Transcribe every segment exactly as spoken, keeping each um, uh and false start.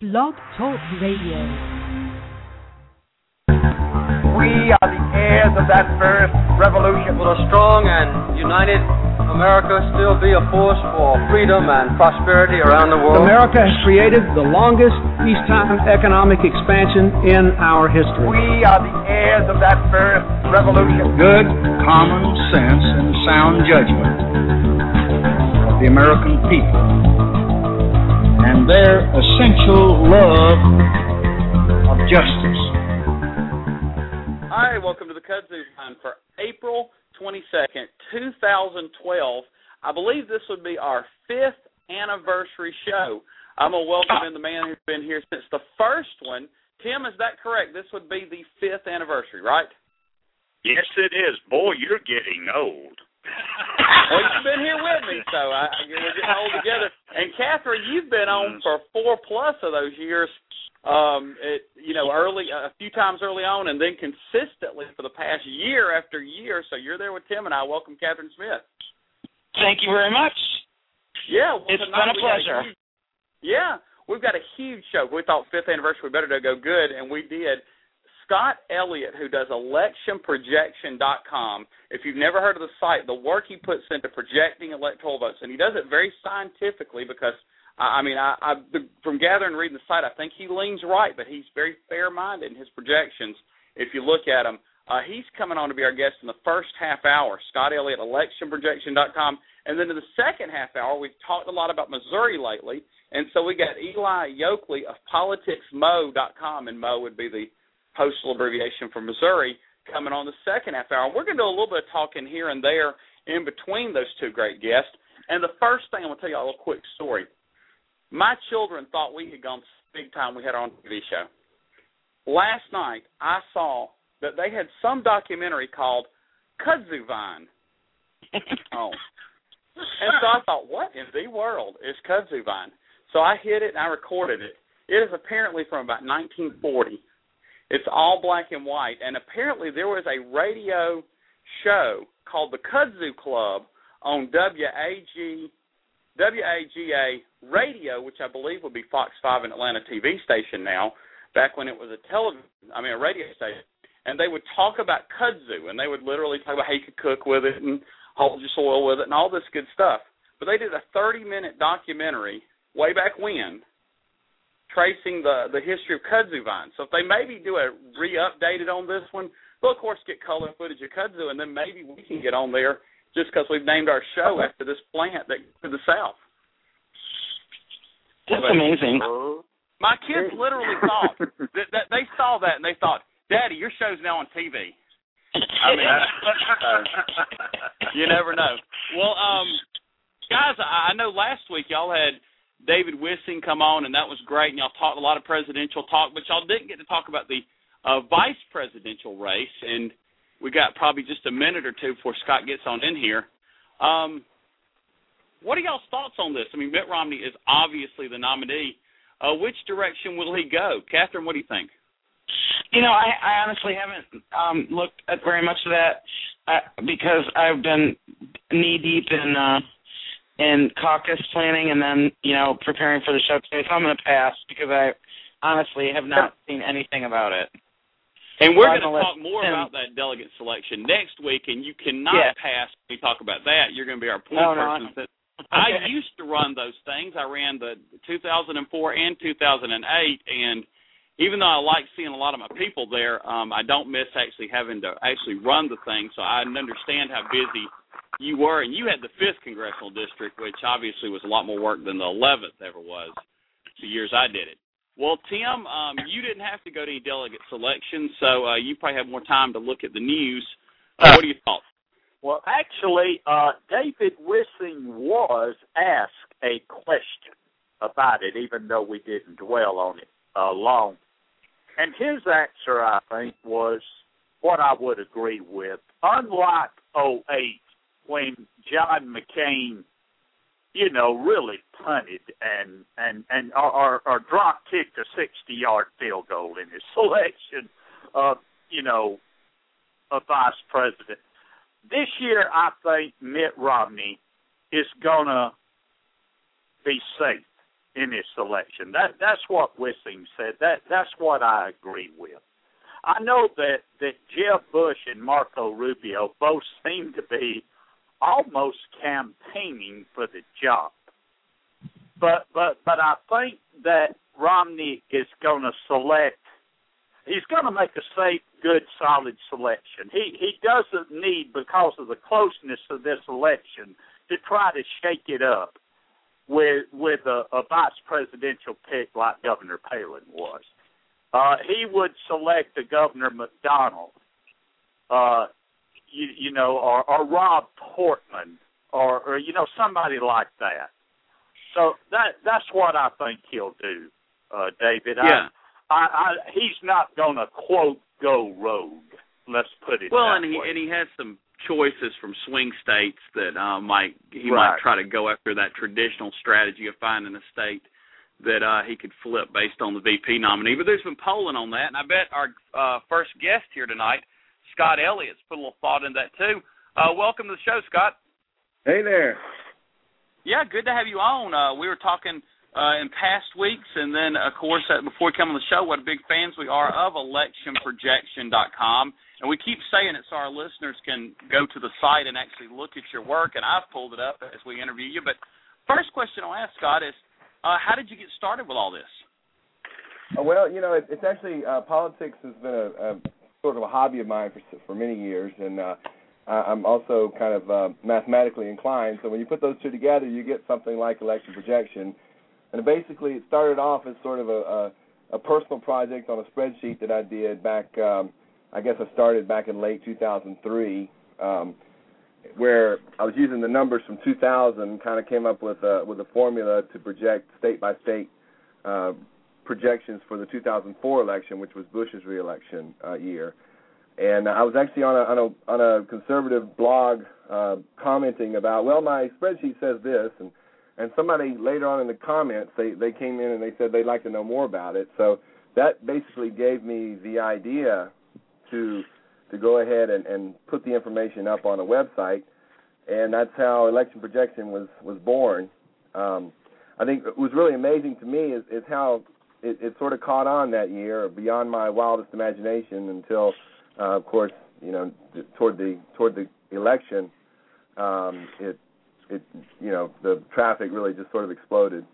Blog Talk Radio. We are the heirs of that first revolution. Will a strong and united America still be a force for freedom and prosperity around the world? America has created the longest peacetime economic expansion in our history. We are the heirs of that first revolution. Good common sense and sound judgment of the American people and their essential love of justice. Hi, welcome to the Kudzu Time for April twenty-second, two thousand twelve. I believe this would be our fifth anniversary show. I'm going to welcome in the man who's been here since the first one. Tim, is that correct? This would be the fifth anniversary, right? Yes, it is. Boy, you're getting old. Well, you've been here with me, so I, we're getting old together. And, Catherine, you've been on for four plus of those years, um, it, you know, early a few times early on, and then consistently for the past year after year. So you're there with Tim and I. Welcome, Catherine Smith. Thank you very much. Yeah. Well, it's been a pleasure. A huge, yeah. We've got a huge show. We thought fifth anniversary, we better go good, and we did. Scott Elliott, who does election projection dot com, if you've never heard of the site, the work he puts into projecting electoral votes, and he does it very scientifically because, I mean, I, I from gathering and reading the site, I think he leans right, but he's very fair-minded in his projections if you look at him. Uh, he's coming on to be our guest in the first half hour, Scott Elliott, election projection dot com, and then in the second half hour, we've talked a lot about Missouri lately, and so we got Eli Yokley of politics mo dot com, and Mo would be the postal abbreviation for Missouri, coming on the second half hour. We're going to do a little bit of talking here and there in between those two great guests. And the first thing, I'm going to tell you a little quick story. My children thought we had gone big time. We had our own T V show. Last night, I saw that they had some documentary called Kudzu Vine. Oh. And so I thought, what in the world is Kudzu Vine? So I hit it and I recorded it. It is apparently from about nineteen forty. It's all black and white, and apparently there was a radio show called the Kudzu Club on W A G A Radio, which I believe would be Fox five and Atlanta T V station now, back when it was a television, I mean a radio station, and they would talk about kudzu, and they would literally talk about how you could cook with it and hold your soil with it and all this good stuff. But they did a thirty-minute documentary way back when, tracing the, the history of kudzu vine. So if they maybe do a re-updated on this one, we'll, of course, get color footage of kudzu, and then maybe we can get on there just because we've named our show after this plant that to the south. That's but, amazing. My kids literally thought, that, that they saw that, and they thought, Daddy, your show's now on T V. I mean, uh, you never know. Well, um, guys, I, I know last week y'all had David Wissing come on, and that was great, and y'all talked a lot of presidential talk, but y'all didn't get to talk about the uh, vice presidential race, and we got probably just a minute or two before Scott gets on in here. Um, what are y'all's thoughts on this? I mean, Mitt Romney is obviously the nominee. Uh, which direction will he go? Catherine, what do you think? You know, I, I honestly haven't um, looked at very much of that uh, because I've been knee-deep in uh, – in caucus planning and then, you know, preparing for the show today. So I'm going to pass because I honestly have not seen anything about it. And we're so going to talk more him. about that delegate selection next week, and you cannot yeah. pass when we talk about that. You're going to be our point oh, person. No, okay. I used to run those things. I ran the two thousand four and two thousand eight, and even though I like seeing a lot of my people there, um, I don't miss actually having to actually run the thing, so I understand how busy you were, and you had the fifth congressional district, which obviously was a lot more work than the eleventh ever was the years I did it. Well, Tim, um, you didn't have to go to any delegate selection, so uh, you probably have more time to look at the news. Uh, what are your thoughts? Well, actually, uh, David Wissing was asked a question about it, even though we didn't dwell on it uh, long. And his answer, I think, was what I would agree with. Unlike oh eight, when John McCain, you know, really punted and and and or, or drop kicked a sixty-yard field goal in his selection of, you know, a vice president. This year, I think Mitt Romney is going to be safe. in his selection. That that's what Wissing said. That that's what I agree with. I know that, that Jeb Bush and Marco Rubio both seem to be almost campaigning for the job. But but but I think that Romney is going to select. He's going to make a safe, good, solid selection. He he doesn't need, because of the closeness of this election, to try to shake it up with with a, a vice presidential pick like Governor Palin was. Uh, he would select a Governor McDonald, uh, you, you know, or, or Rob Portman, or, or you know, somebody like that. So that that's what I think he'll do, uh, David. Yeah. I, I, I, he's not going to, quote, go rogue. Let's put it well, that and he way. and he has some choices from swing states that uh, might he Right. might try to go after that traditional strategy of finding a state that uh, he could flip based on the V P nominee. But there's been polling on that, and I bet our uh, first guest here tonight, Scott Elliott's put a little thought in that too. Uh, welcome to the show, Scott. Hey there. Yeah, good to have you on. Uh, we were talking uh, in past weeks, and then, of course, uh, before we come on the show, what big fans we are of election projection dot com. And we keep saying it so our listeners can go to the site and actually look at your work, and I've pulled it up as we interview you. But first question I'll ask, Scott, is uh, how did you get started with all this? Uh, well, you know, it, it's actually, uh, politics has been a, a sort of a hobby of mine for for many years, and uh, I'm also kind of uh, mathematically inclined. So when you put those two together, you get something like election projection. And basically, it started off as sort of a, a, a personal project on a spreadsheet that I did back, um, I guess I started back in late two thousand three, um, where I was using the numbers from two thousand, kind of came up with a, with a formula to project state-by-state uh, projections for the two thousand four election, which was Bush's reelection uh, year. And I was actually on a on a, on a conservative blog uh, commenting about, well, my spreadsheet says this, and and somebody later on in the comments, they, they came in and they said they'd like to know more about it. So that basically gave me the idea to to go ahead and, and put the information up on a website, and that's how Election Projection was, was born. Um, I think what was really amazing to me is, is how it, it sort of caught on that year, beyond my wildest imagination, until, uh, of course, you know, toward the toward the election, um, it It, you know, the traffic really just sort of exploded.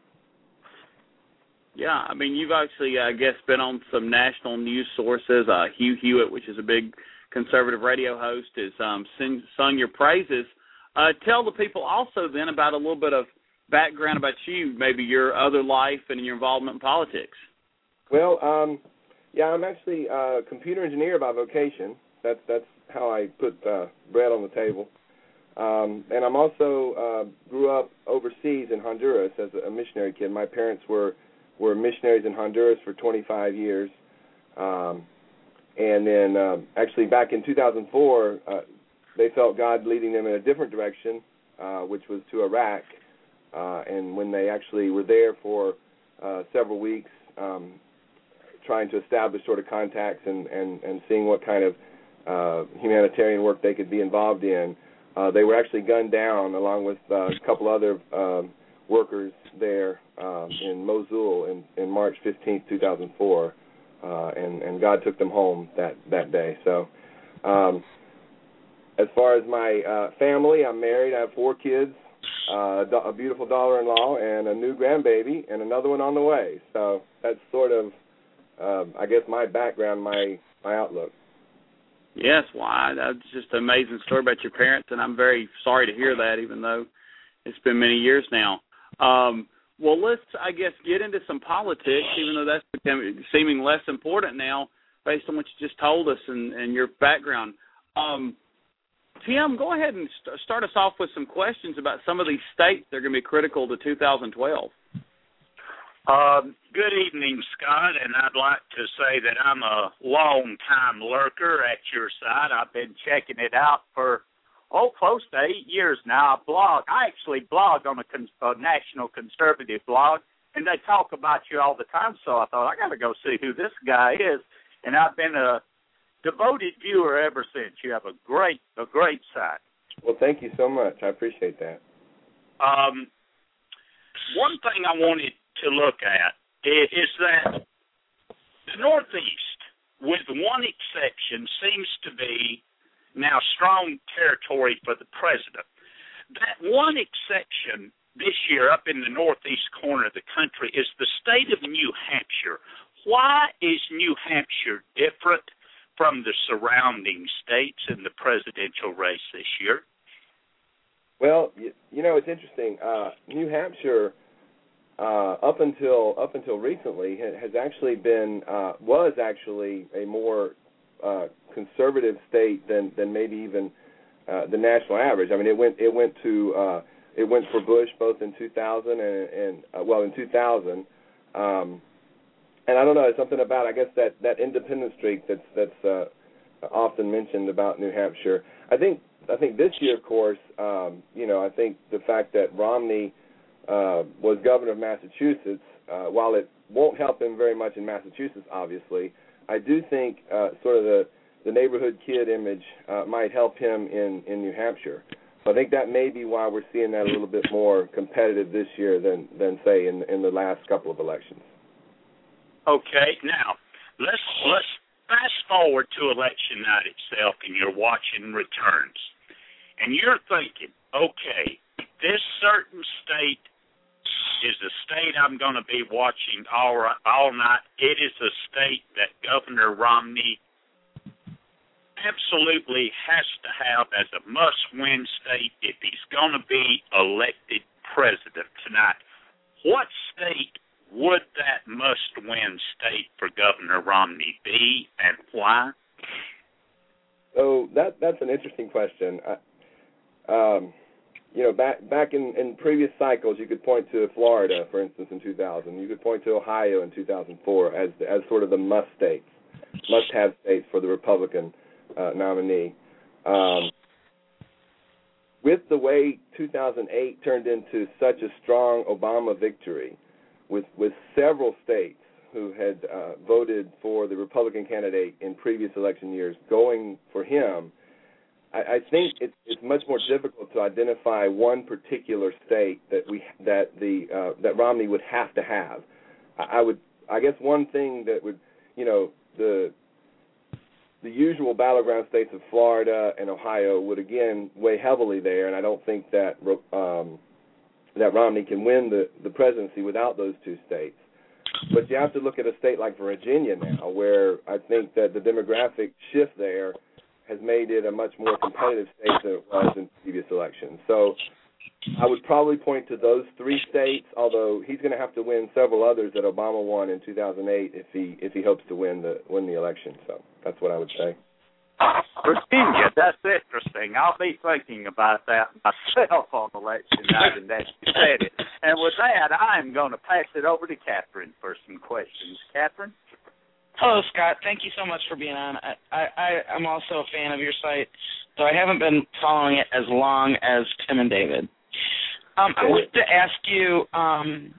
Yeah, I mean, you've actually, I guess, been on some national news sources. Uh, Hugh Hewitt, which is a big conservative radio host, has um, sing, sung your praises. Uh, tell the people also then about a little bit of background about you, maybe your other life and your involvement in politics. Well, um, yeah, I'm actually a computer engineer by vocation. That's that's how I put uh, bread on the table. Um, and I'm also uh, grew up overseas in Honduras as a missionary kid. My parents were, were missionaries in Honduras for twenty-five years. Um, and then uh, actually back in two thousand four, uh, they felt God leading them in a different direction, uh, which was to Iraq. Uh, and when they actually were there for uh, several weeks, um, trying to establish sort of contacts and, and, and seeing what kind of uh, humanitarian work they could be involved in, Uh, they were actually gunned down along with uh, a couple other um, workers there um, in Mosul in, in March fifteenth, two thousand four, uh, and, and God took them home that, that day. So um, as far as my uh, family, I'm married. I have four kids, uh, a beautiful daughter-in-law, and a new grandbaby, and another one on the way. So that's sort of, uh, I guess, my background, my, my outlook. Yes, why? Well, that's just an amazing story about your parents, and I'm very sorry to hear that, even though it's been many years now. Um, well, let's, I guess, get into some politics, even though that's becoming seeming less important now based on what you just told us and, and your background. Um, Tim, go ahead and st- start us off with some questions about some of these states that are going to be critical to two thousand twelve. Um, good evening, Scott, and I'd like to say that I'm a long-time lurker at your site. I've been checking it out for, oh, close to eight years now. I blog. I actually blog on a, con- a national conservative blog, and they talk about you all the time, so I thought, I got to go see who this guy is, and I've been a devoted viewer ever since. You have a great, a great site. Well, thank you so much. I appreciate that. Um, one thing I wanted to look at is that the Northeast, with one exception, seems to be now strong territory for the president. That one exception this year up in the northeast corner of the country is the state of New Hampshire. Why is New Hampshire different from the surrounding states in the presidential race this year? Well, you, you know, it's interesting. Uh, New Hampshire, uh, up until up until recently, has actually been uh, was actually a more uh, conservative state than, than maybe even uh, the national average. I mean, it went it went to uh, it went for Bush both in two thousand and, and uh, well in two thousand, um, and I don't know, there's something about I guess that, that independent streak that's that's uh, often mentioned about New Hampshire. I think I think this year, of course, um, you know, I think the fact that Romney uh, was governor of Massachusetts, uh, while it won't help him very much in Massachusetts, obviously, I do think uh, sort of the, the neighborhood kid image uh, might help him in, in New Hampshire. So I think that may be why we're seeing that a little bit more competitive this year than, than say, in, in the last couple of elections. Okay, now, let's, let's fast forward to election night itself, and you're watching returns. And you're thinking, okay, this certain state is a state I'm going to be watching all, all night. It is a state that Governor Romney absolutely has to have as a must-win state if he's going to be elected president tonight. What state would that must-win state for Governor Romney be, and why? So that that's an interesting question. I, um, you know, back back in, in previous cycles, you could point to Florida, for instance, in two thousand. You could point to Ohio in two thousand four as as sort of the must states, must-have states for the Republican uh, nominee. Um, with the way two thousand eight turned into such a strong Obama victory, with with several states who had uh, voted for the Republican candidate in previous election years going for him, I, I think it's, it's much more difficult to identify one particular state that we that the uh, that Romney would have to have. I, I would, I guess, one thing that would, you know, the the usual battleground states of Florida and Ohio would again weigh heavily there, and I don't think that um, that Romney can win the, the presidency without those two states. But you have to look at a state like Virginia now, where I think that the demographic shift there has made it a much more competitive state than it was in previous elections. So I would probably point to those three states, although he's going to have to win several others that Obama won in two thousand eight if he if he hopes to win the win the election. So that's what I would say. Virginia, that's interesting. I'll be thinking about that myself on election night, and that you said it. And with that, I'm going to pass it over to Catherine for some questions. Catherine? Hello, Scott. Thank you so much for being on. I, I, I'm also a fan of your site, though I haven't been following it as long as Tim and David. Um, I wanted to ask you, um,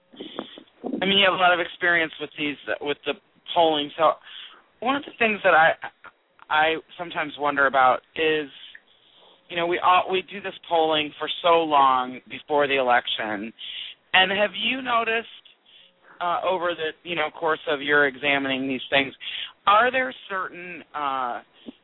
I mean, you have a lot of experience with these, with the polling, so one of the things that I I sometimes wonder about is, you know, we all, we do this polling for so long before the election, and have you noticed uh, over the, you know, course of your examining these things, are there certain uh,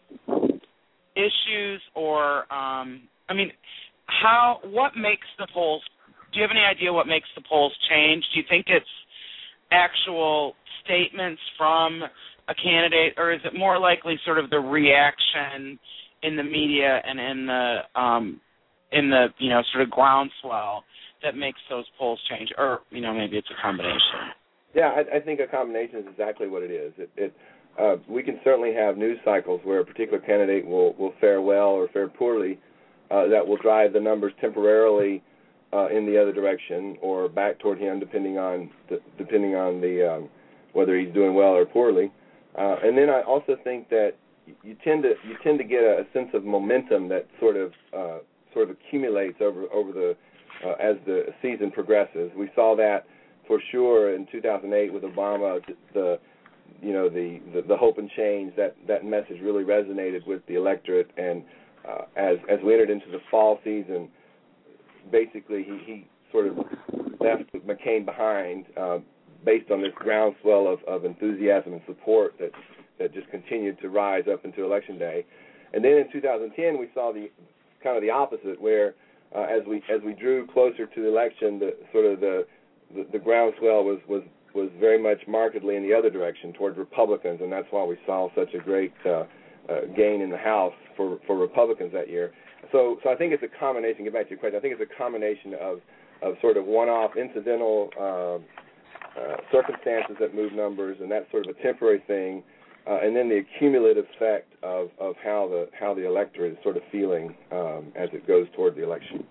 issues or, um, I mean, how, what makes the polls, do you have any idea what makes the polls change? Do you think it's actual statements from a candidate, or is it more likely sort of the reaction in the media and in the um, in the you know sort of groundswell that makes those polls change, or you know maybe it's a combination? Yeah, I, I think a combination is exactly what it is. It, it uh, we can certainly have news cycles where a particular candidate will, will fare well or fare poorly, uh, that will drive the numbers temporarily uh, in the other direction or back toward him, depending on the, depending on the um, whether he's doing well or poorly. Uh, and then I also think that you tend to you tend to get a, a sense of momentum that sort of uh, sort of accumulates over over the uh, as the season progresses. We saw that for sure in two thousand eight with Obama. The you know the, the, the hope and change, that, that message really resonated with the electorate. And uh, as as we entered into the fall season, basically he, he sort of left McCain behind, uh, based on this groundswell of, of enthusiasm and support that that just continued to rise up into Election Day. And then in two thousand ten, we saw the kind of the opposite, where uh, as we as we drew closer to the election, the sort of the the, the groundswell was, was was very much markedly in the other direction toward Republicans, and that's why we saw such a great uh, uh, gain in the House for for Republicans that year. So so I think it's a combination. Get back to your question. I think it's a combination of of sort of one-off incidental uh, uh, circumstances that move numbers, and that's sort of a temporary thing. Uh, and then the accumulative effect of, of how the how the electorate is sort of feeling um, as it goes toward the election.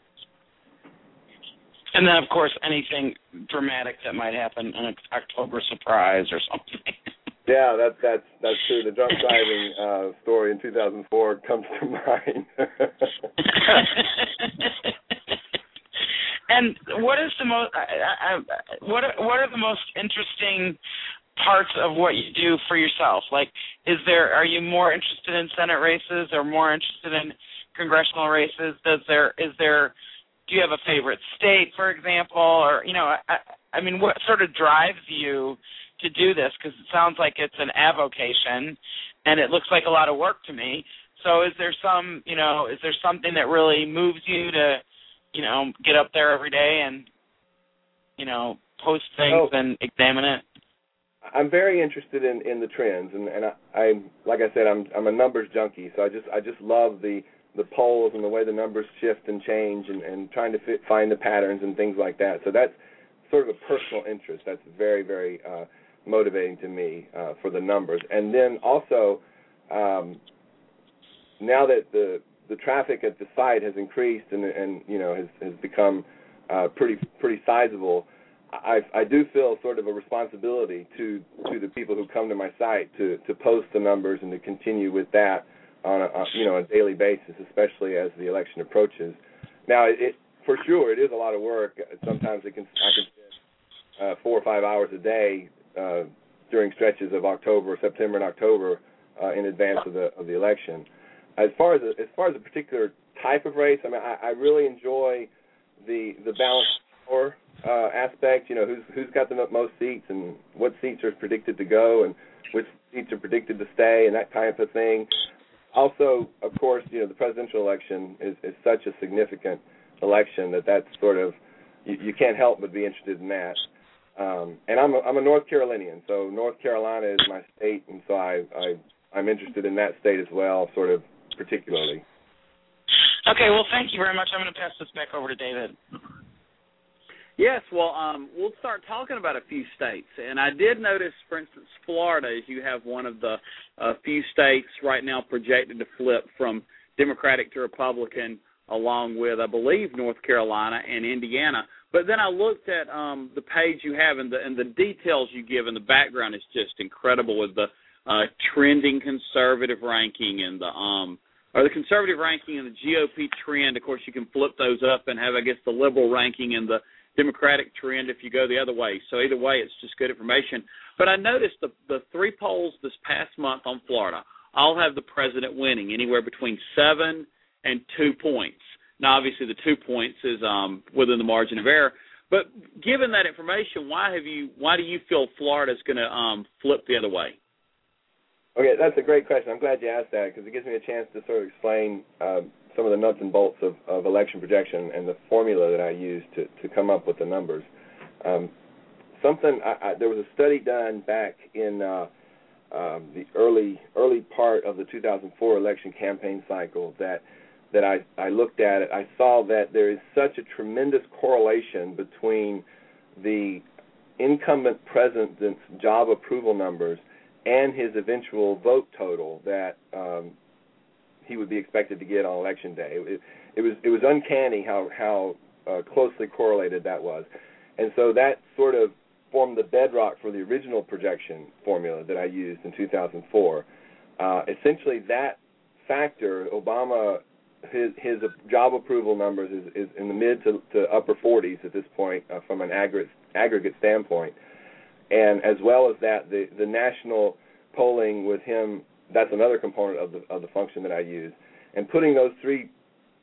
And then, of course, anything dramatic that might happen, an October surprise or something. Yeah, that, that's that's true. The drunk driving uh, story in two thousand four comes to mind. And what is the most? I, I, what are, what are the most interesting parts of what you do for yourself? Like, is there? Are you more interested in Senate races or more interested in congressional races? Does there? Is there? Do you have a favorite state, for example, or you know? I, I mean, what sort of drives you to do this? Because it sounds like it's an avocation, and it looks like a lot of work to me. So, is there some? You know, is there something that really moves you to, you know, get up there every day and, you know, post things oh. and examine it? I'm very interested in, in the trends, and, and I, I like I said, I'm I'm a numbers junkie, so I just I just love the, the polls and the way the numbers shift and change, and, and trying to fit, find the patterns and things like that. So that's sort of a personal interest. That's very very uh, motivating to me uh, for the numbers, and then also um, now that the the traffic at the site has increased and and you know has has become uh, pretty pretty sizable. I, I do feel sort of a responsibility to, to the people who come to my site to, to post the numbers and to continue with that on a, on, you know, a daily basis, especially as the election approaches. Now, it, it for sure it is a lot of work. Sometimes it can I can spend uh, four or five hours a day uh, during stretches of October, September, and October uh, in advance of the of the election. As far as a, as far as a particular type of race, I mean, I, I really enjoy the the balanced power uh, aspect. You know, who's who's got the most seats and what seats are predicted to go and which seats are predicted to stay and that type of thing. Also, of course, you know, the presidential election is, is such a significant election that that's sort of you, you can't help but be interested in that. Um, and I'm a, I'm a North Carolinian, so North Carolina is my state, and so I, I I'm interested in that state as well, sort of particularly. Okay, well, thank you very much. I'm going to pass this back over to David. Yes, well, um, we'll start talking about a few states. And I did notice, for instance, Florida, as you have one of the uh, few states right now projected to flip from Democratic to Republican, along with, I believe, North Carolina and Indiana. But then I looked at um, the page you have, and the, and the details you give in the background is just incredible, with the uh, trending conservative ranking and the um, or the conservative ranking and the G O P trend. Of course, you can flip those up and have, I guess, the liberal ranking and the Democratic trend if you go the other way. So either way, it's just good information. But I noticed the, the three polls this past month on Florida all have the president winning anywhere between seven and two points. Now, obviously, the two points is um, within the margin of error. But given that information, why have you? Why do you feel Florida is going to um, flip the other way? Okay, that's a great question. I'm glad you asked that because it gives me a chance to sort of explain uh, some of the nuts and bolts of, of election projection and the formula that I use to, to come up with the numbers. Um, something I, I, there was a study done back in uh, um, the early early part of the two thousand four election campaign cycle that that I, I looked at it. I saw that there is such a tremendous correlation between the incumbent president's job approval numbers and his eventual vote total that um, he would be expected to get on election day. It, it was it was uncanny how how uh, closely correlated that was, and so that sort of formed the bedrock for the original projection formula that I used in two thousand four. Uh, essentially, that factor, Obama, his his job approval numbers is, is in the mid to, to upper forties at this point uh, from an aggregate aggregate standpoint. And as well as that, the, the national polling with him, that's another component of the of the function that I use. And putting those three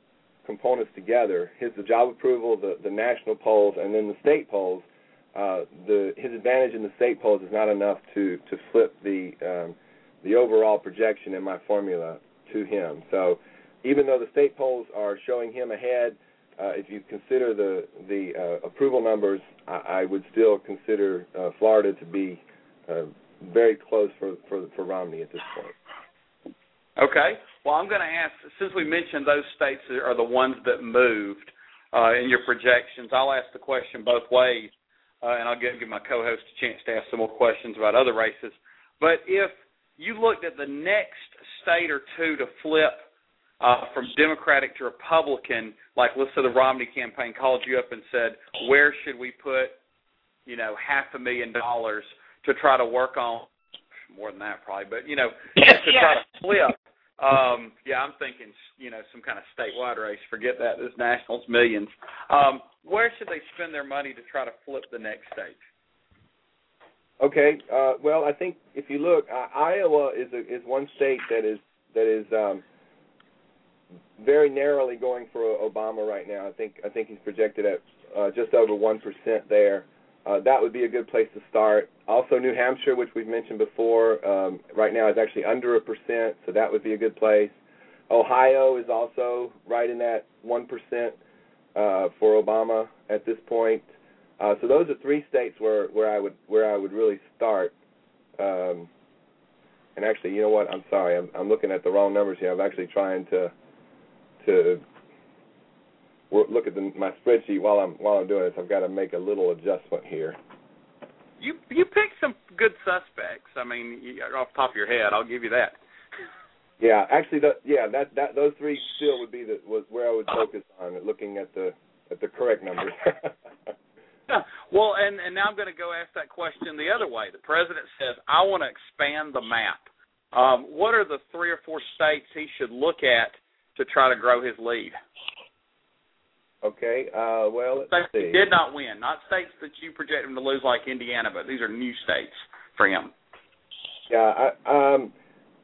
components together, his the job approval, the, the national polls, and then the state polls, uh, the his advantage in the state polls is not enough to, to flip the um, the overall projection in my formula to him. So even though the state polls are showing him ahead, uh, if you consider the the uh, approval numbers, I, I would still consider uh, Florida to be uh, very close for, for for Romney at this point. Okay. Well, I'm going to ask, since we mentioned those states are the ones that moved uh, in your projections, I'll ask the question both ways, uh, and I'll give, give my co-host a chance to ask some more questions about other races. But if you looked at the next state or two to flip uh, from Democratic to Republican, like let's say the Romney campaign called you up and said, where should we put, you know, half a million dollars to try to work on, more than that probably, but, you know, yes, to yes. try to flip. Um, yeah, I'm thinking, you know, some kind of statewide race. Forget that. This national's millions. Um, where should they spend their money to try to flip the next state? Okay. Uh, well, I think if you look, uh, Iowa is a, is one state that is that is um, very narrowly going for Obama right now. I think I think he's projected at uh, just over one percent there. Uh, that would be a good place to start. Also, New Hampshire, which we've mentioned before, um, right now is actually under a percent, so that would be a good place. Ohio is also right in that one percent uh, for Obama at this point. Uh, so those are three states where, where I would where I would really start. Um, and actually, you know what? I'm sorry, I'm, I'm looking at the wrong numbers here. I'm actually trying to to look at the, my spreadsheet while I'm while I'm doing this. I've got to make a little adjustment here. You you picked some good suspects. I mean, you, off the top of your head, I'll give you that. Yeah, actually, the, yeah, that, that those three still would be the was where I would focus on, looking at the at the correct numbers. Yeah. Well, and, and now I'm going to go ask that question the other way. The president says, I want to expand the map. Um, what are the three or four states he should look at to try to grow his lead? Okay, uh, well, let's states see. He did not win. Not states that you project him to lose like Indiana, but these are new states for him. Yeah, I, um,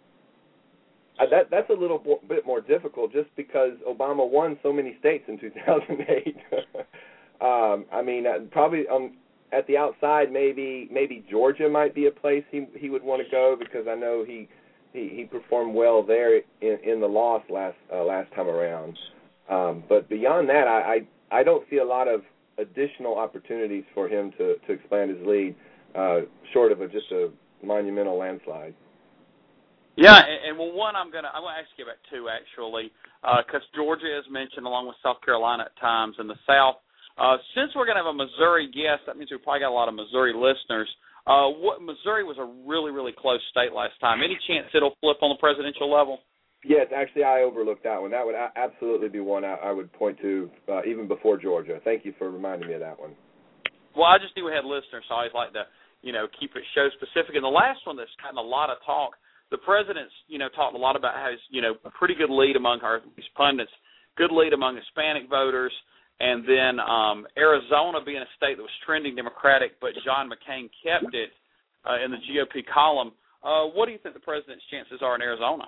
I, that that's a little bo- bit more difficult just because Obama won so many states in two thousand eight. um, I mean, uh, probably um, at the outside, maybe maybe Georgia might be a place he he would want to go, because I know he he, he performed well there in, in the loss last uh, last time around. Um, but beyond that, I, I I don't see a lot of additional opportunities for him to, to expand his lead, uh, short of a, just a monumental landslide. Yeah, and, and well, one I'm gonna I'm gonna ask you about two actually, because uh, Georgia is mentioned along with South Carolina at times in the South. Uh, since we're gonna have a Missouri guest, that means we probably got a lot of Missouri listeners. Uh, what Missouri was a really really close state last time. Any chance it'll flip on the presidential level? Yes, actually, I overlooked that one. That would a- absolutely be one I, I would point to uh, even before Georgia. Thank you for reminding me of that one. Well, I just knew we had listeners, so I always like to, you know, keep it show specific. And the last one that's gotten a lot of talk, the president's, you know, talked a lot about how he's, you know, a pretty good lead among our these pundits, good lead among Hispanic voters, and then um, Arizona being a state that was trending Democratic, but John McCain kept it uh, in the G O P column. Uh, what do you think the president's chances are in Arizona?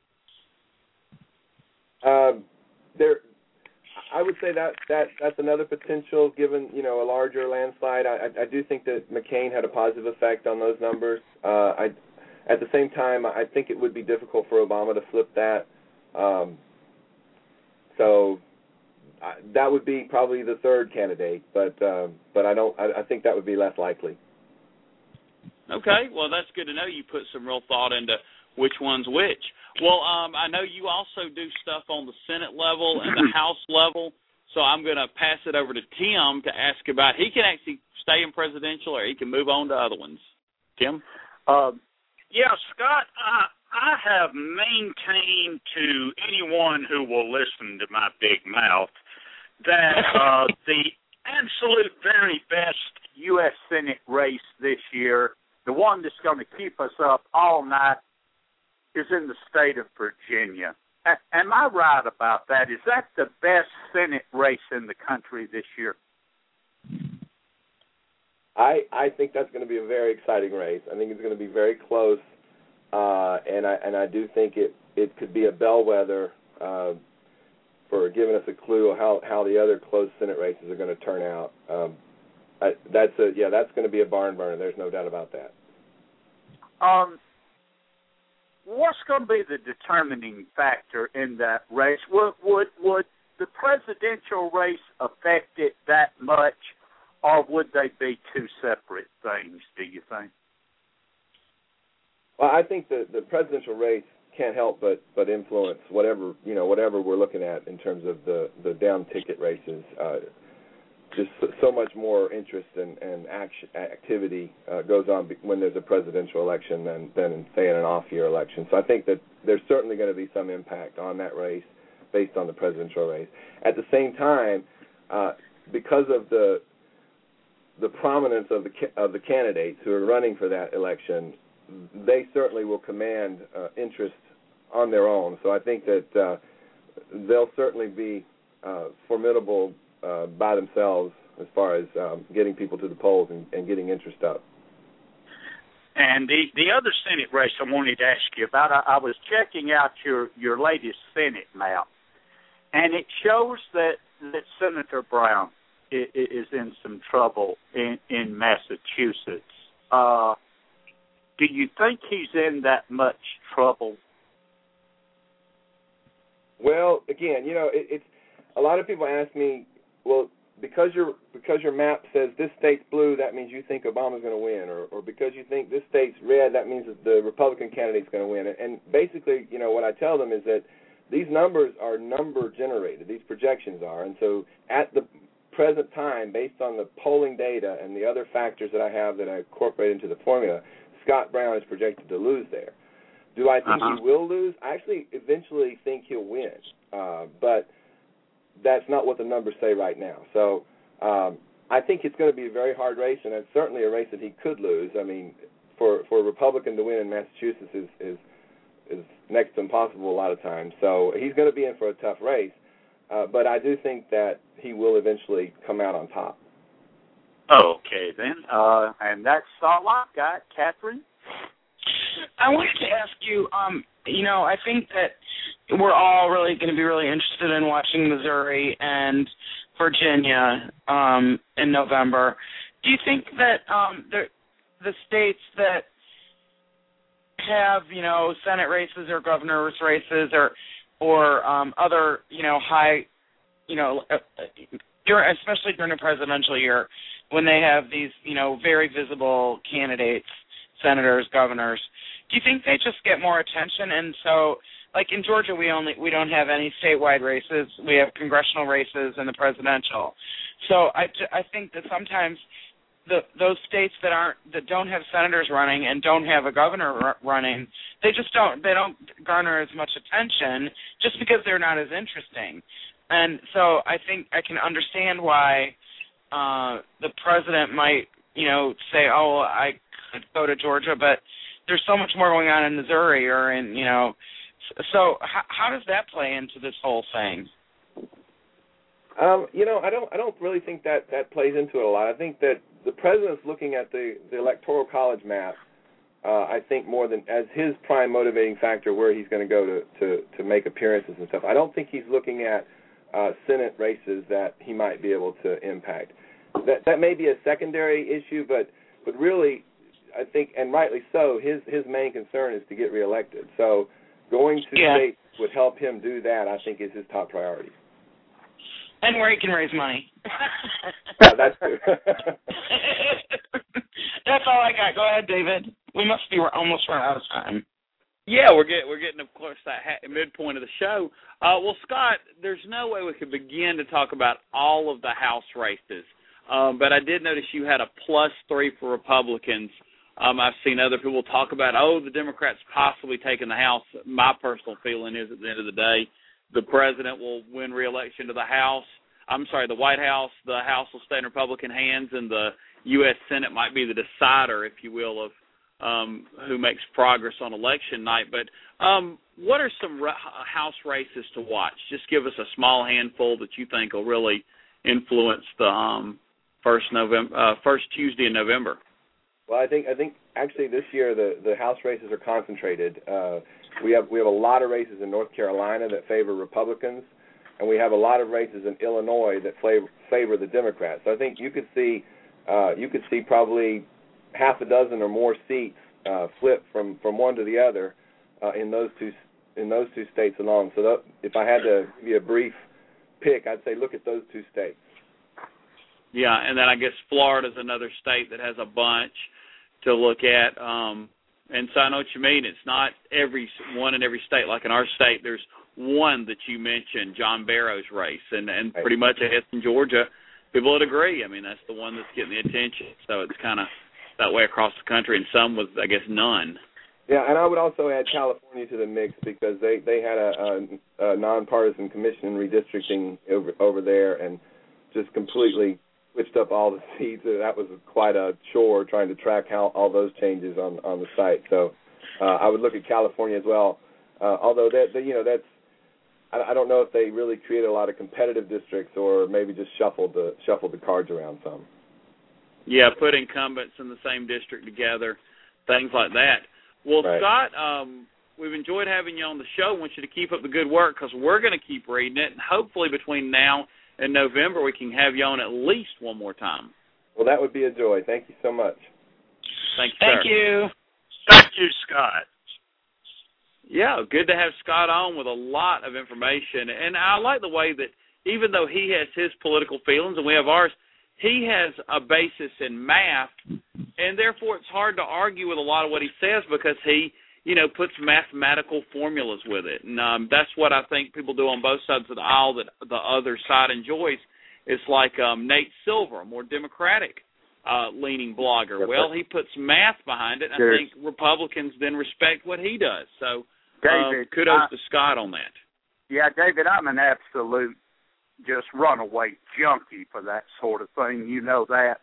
Um, there, I would say that, that that's another potential, given, you know, a larger landslide. I, I, I do think that McCain had a positive effect on those numbers. Uh, I, at the same time, I think it would be difficult for Obama to flip that. Um, so I, that would be probably the third candidate, but um, but I don't. I, I think that would be less likely. Okay, well, that's good to know. You put some real thought into which one's which. Well, um, I know you also do stuff on the Senate level and the House level, so I'm going to pass it over to Tim to ask about. He can actually stay in presidential, or he can move on to other ones. Tim? Uh, yeah, Scott, I, I have maintained to anyone who will listen to my big mouth that uh, the absolute very best U S Senate race this year, the one that's going to keep us up all night, is in the state of Virginia. A- am I right about that? Is that the best Senate race in the country this year? I I think that's going to be a very exciting race. I think it's going to be very close, uh, and I and I do think it, it could be a bellwether uh, for giving us a clue of how, how the other close Senate races are going to turn out. Um, I, that's a yeah, that's going to be a barn burner. There's no doubt about that. Um, what's going to be the determining factor in that race? Would would would the presidential race affect it that much, or would they be two separate things? Do you think? Well, I think the the presidential race can't help but but influence whatever you know whatever we're looking at in terms of the the down ticket races. Uh, just so much more interest and, and action, activity uh, goes on when there's a presidential election than, than in, say, in an off-year election. So I think that there's certainly going to be some impact on that race based on the presidential race. At the same time, uh, because of the the prominence of the of the candidates who are running for that election, they certainly will command uh, interest on their own. So I think that uh, they'll certainly be uh, formidable Uh, by themselves as far as um, getting people to the polls and, and getting interest up. And the, the other Senate race I wanted to ask you about, I, I was checking out your, your latest Senate map, and it shows that, that Senator Brown is, is in some trouble in, in Massachusetts. Uh, do you think he's in that much trouble? Well, again, you know, it, it's a lot of people ask me, well, because your because your map says this state's blue, that means you think Obama's going to win, or, or because you think this state's red, that means that the Republican candidate's going to win. And basically, you know, what I tell them is that these numbers are number generated. These projections are, and so at the present time, based on the polling data and the other factors that I have that I incorporate into the formula, Scott Brown is projected to lose there. Do I think uh-huh. he will lose? I actually eventually think he'll win, uh, but that's not what the numbers say right now. So um, I think it's going to be a very hard race, and it's certainly a race that he could lose. I mean, for, for a Republican to win in Massachusetts is, is is next to impossible a lot of times. So he's going to be in for a tough race, uh, but I do think that he will eventually come out on top. Okay, then. Uh, and that's all I've got. Catherine? I wanted to ask you, um, you know, I think that we're all really going to be really interested in watching Missouri and Virginia um, in November. Do you think that um, the the states that have, you know, Senate races or governor's races or or um, other, you know, high, you know, uh, during, especially during a presidential year, when they have these, you know, very visible candidates, senators, governors, do you think they just get more attention? And so, like in Georgia, we only we don't have any statewide races. We have congressional races and the presidential. So I, I think that sometimes the those states that aren't that don't have senators running and don't have a governor r- running, they just don't they don't garner as much attention just because they're not as interesting. And so I think I can understand why uh, the president might, you know, say, oh, I could go to Georgia, but there's so much more going on in Missouri or in, you know, so how, how does that play into this whole thing? Um, you know, I don't I don't really think that, that plays into it a lot. I think that the president's looking at the, the Electoral College map, uh, I think, more than as his prime motivating factor where he's going to go to, to, to make appearances and stuff. I don't think he's looking at uh, Senate races that he might be able to impact. That that may be a secondary issue, but but really, I think, and rightly so, his his main concern is to get reelected. So going to yeah. states would help him do that, I think, is his top priority. And where he can raise money. Yeah, that's true. That's all I got. Go ahead, David. We must be almost run out of time. Yeah, we're getting we're getting of course that ha- midpoint of the show. Uh, well, Scott, there's no way we could begin to talk about all of the House races, um, but I did notice you had a plus three for Republicans. Um, I've seen other people talk about, oh, the Democrats possibly taking the House. My personal feeling is, at the end of the day, the president will win re-election to the House. I'm sorry, the White House. The House will stay in Republican hands, and the U S Senate might be the decider, if you will, of um, who makes progress on election night. But um, what are some re- House races to watch? Just give us a small handful that you think will really influence the um, first November, uh, first Tuesday in November. Well, I think I think actually this year the, the House races are concentrated. Uh, we have we have a lot of races in North Carolina that favor Republicans, and we have a lot of races in Illinois that favor, favor the Democrats. So I think you could see uh, you could see probably half a dozen or more seats uh, flip from, from one to the other uh, in those two in those two states alone. So that, if I had to give you a brief pick, I'd say look at those two states. Yeah, and then I guess Florida's another state that has a bunch to look at. Um, and so I know what you mean. It's not every one in every state. Like in our state, there's one that you mentioned, John Barrow's race, and, and pretty much I guess in Georgia, people would agree. I mean, that's the one that's getting the attention. So it's kind of that way across the country, and some with, I guess, none. Yeah, and I would also add California to the mix because they, they had a, a, a nonpartisan commission in redistricting over, over there and just completely switched up all the seats. That was quite a chore trying to track how all those changes on on the site. So uh, I would look at California as well. Uh, although that, that you know that's I, I don't know if they really created a lot of competitive districts or maybe just shuffled the shuffled the cards around some. Yeah, put incumbents in the same district together, things like that. Well, right. Scott, um, we've enjoyed having you on the show. I want you to keep up the good work because we're going to keep reading it, and hopefully between now and November we can have you on at least one more time. Well, that would be a joy. Thank you so much. Thank you, Thank sir. you. Thank you, Scott. Yeah, good to have Scott on with a lot of information. And I like the way that even though he has his political feelings and we have ours, he has a basis in math, and therefore it's hard to argue with a lot of what he says because he, you know, puts mathematical formulas with it. And um, that's what I think people do on both sides of the aisle that the other side enjoys. It's like um, Nate Silver, a more Democratic uh, leaning blogger. Yeah, well, he puts math behind it, and I think Republicans then respect what he does. So David, um, kudos I, to Scott on that. Yeah, David, I'm an absolute just runaway junkie for that sort of thing. You know that.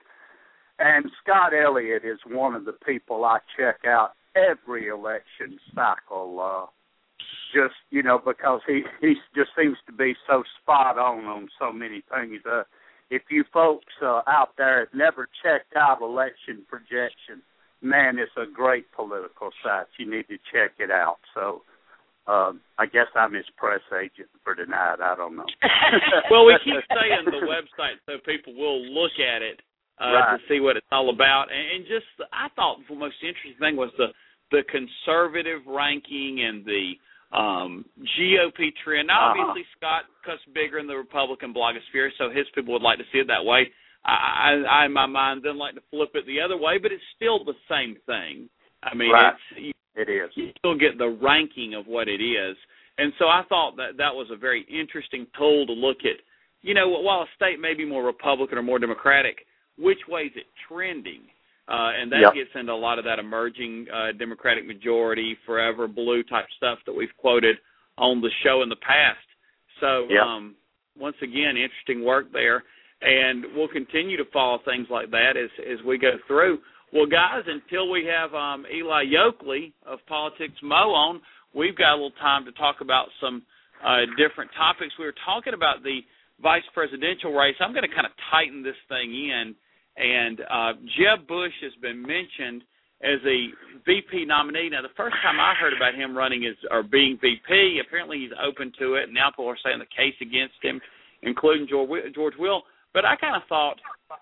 And Scott Elliott is one of the people I check out every election cycle, uh, just, you know, because he, he just seems to be so spot on on so many things. Uh, if you folks uh, out there have never checked out Election Projection, man, it's a great political site. You need to check it out. So um, I guess I'm his press agent for tonight. I don't know. Well, we keep saying the website so people will look at it. Uh, right. To see what it's all about. And, and just, I thought the most interesting thing was the, the conservative ranking and the um, G O P trend. Now, uh-huh. obviously, Scott cuts bigger in the Republican blogosphere, so his people would like to see it that way. I, I, in my mind, then like to flip it the other way, but it's still the same thing. I mean, right. it's, you, it is. You still get the ranking of what it is. And so I thought that that was a very interesting tool to look at, you know, while a state may be more Republican or more Democratic, which way is it trending? Uh, and that yep. gets into a lot of that emerging uh, Democratic majority, forever blue type stuff that we've quoted on the show in the past. So, yep. um, once again, interesting work there. And we'll continue to follow things like that as, as we go through. Well, guys, until we have um, Eli Yoakley of Politics Mo on, we've got a little time to talk about some uh, different topics. We were talking about the vice presidential race. I'm going to kind of tighten this thing in. And uh, Jeb Bush has been mentioned as a V P nominee. Now, the first time I heard about him running as or being V P, apparently he's open to it. Now people are saying the case against him, including George, George Will. But I kind of thought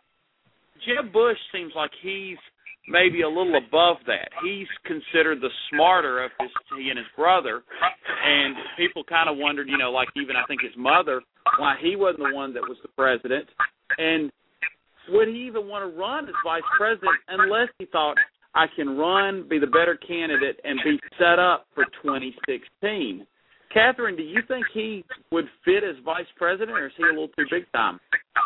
Jeb Bush seems like he's maybe a little above that. He's considered the smarter of his, he and his brother. And people kind of wondered, you know, like even I think his mother, why he wasn't the one that was the president. And would he even want to run as vice president unless he thought, I can run, be the better candidate, and be set up for twenty sixteen? Catherine, do you think he would fit as vice president, or is he a little too big time?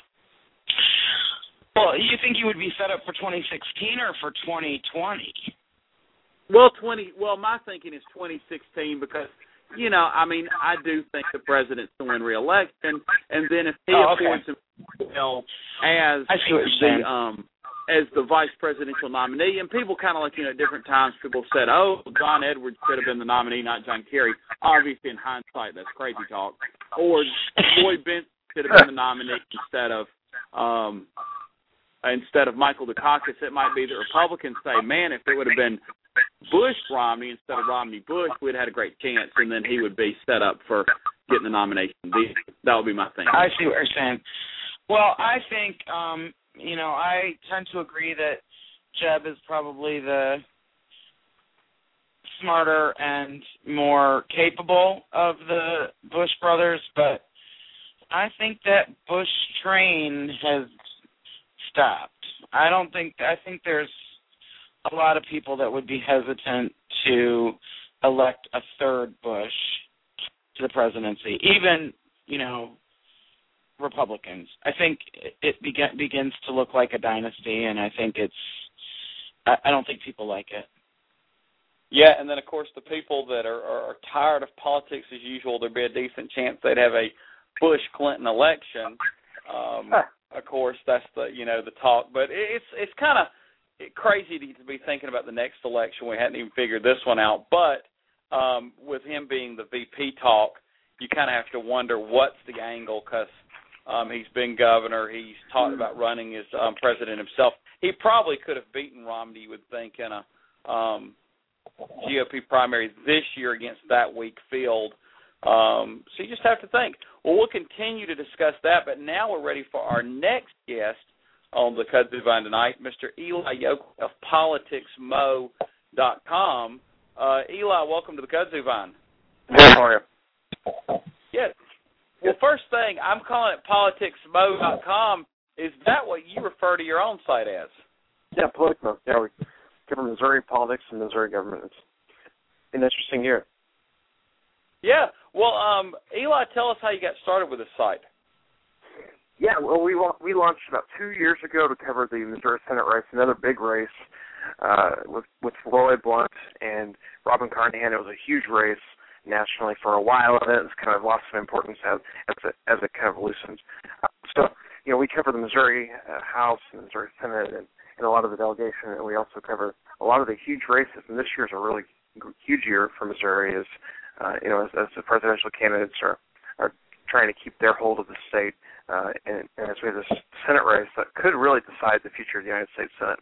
Well, you think he would be set up for twenty sixteen or for twenty twenty? Well, twenty. Well, my thinking is twenty sixteen because, you know, I mean, I do think the president's going to win re-election, and then if he oh, okay. appoints himself as I see what you're the saying. um as the vice presidential nominee, and people kind of like, you know, at different times people said, oh, John Edwards should have been the nominee, not John Kerry. Obviously, in hindsight, that's crazy talk. Or Lloyd Bentsen should have been the nominee instead of um instead of Michael Dukakis. It might be that Republicans say, man, if it would have been Bush Romney instead of Romney Bush, we'd had a great chance, and then he would be set up for getting the nomination. That would be my thing. I see what you're saying. Well, I think, um, you know, I tend to agree that Jeb is probably the smarter and more capable of the Bush brothers, but I think that Bush train has stopped. I don't think, I think there's a lot of people that would be hesitant to elect a third Bush to the presidency, even, you know, Republicans. I think it begin, begins to look like a dynasty, and I think it's, I, I don't think people like it. Yeah, and then, of course, the people that are, are tired of politics as usual, there'd be a decent chance they'd have a Bush-Clinton election. Um, of course, that's the, you know, the talk. But it's it's kind of crazy to be thinking about the next election. We hadn't even figured this one out. But um, with him being the V P talk, you kind of have to wonder what's the angle, because um, he's been governor. He's talked about running as um, president himself. He probably could have beaten Romney, you would think, in a um, G O P primary this year against that weak field. Um, so you just have to think. Well, we'll continue to discuss that, but now we're ready for our next guest on the Kudzu Vine tonight, Mister Eli Yokel of politics mo dot com. Uh, Eli, welcome to the Kudzu Vine. How are you? Yes. Well, first thing, I'm calling it politics mo dot com. Is that what you refer to your own site as? Yeah, Politico. Yeah, we cover Missouri politics and Missouri government. It's an interesting year. Yeah. Well, um, Eli, tell us how you got started with this site. Yeah, well, we we launched about two years ago to cover the Missouri Senate race, another big race uh, with with Lloyd Blunt and Robin Carnahan. It was a huge race nationally for a while, and then it's kind of lost some importance as as it, as it kind of loosened. Uh, so, you know, we cover the Missouri uh, House and the Missouri Senate and, and a lot of the delegation, and we also cover a lot of the huge races. And this year's a really huge year for Missouri, as uh, you know, as, as the presidential candidates are are trying to keep their hold of the state. Uh, and, and as we have this Senate race that could really decide the future of the United States Senate.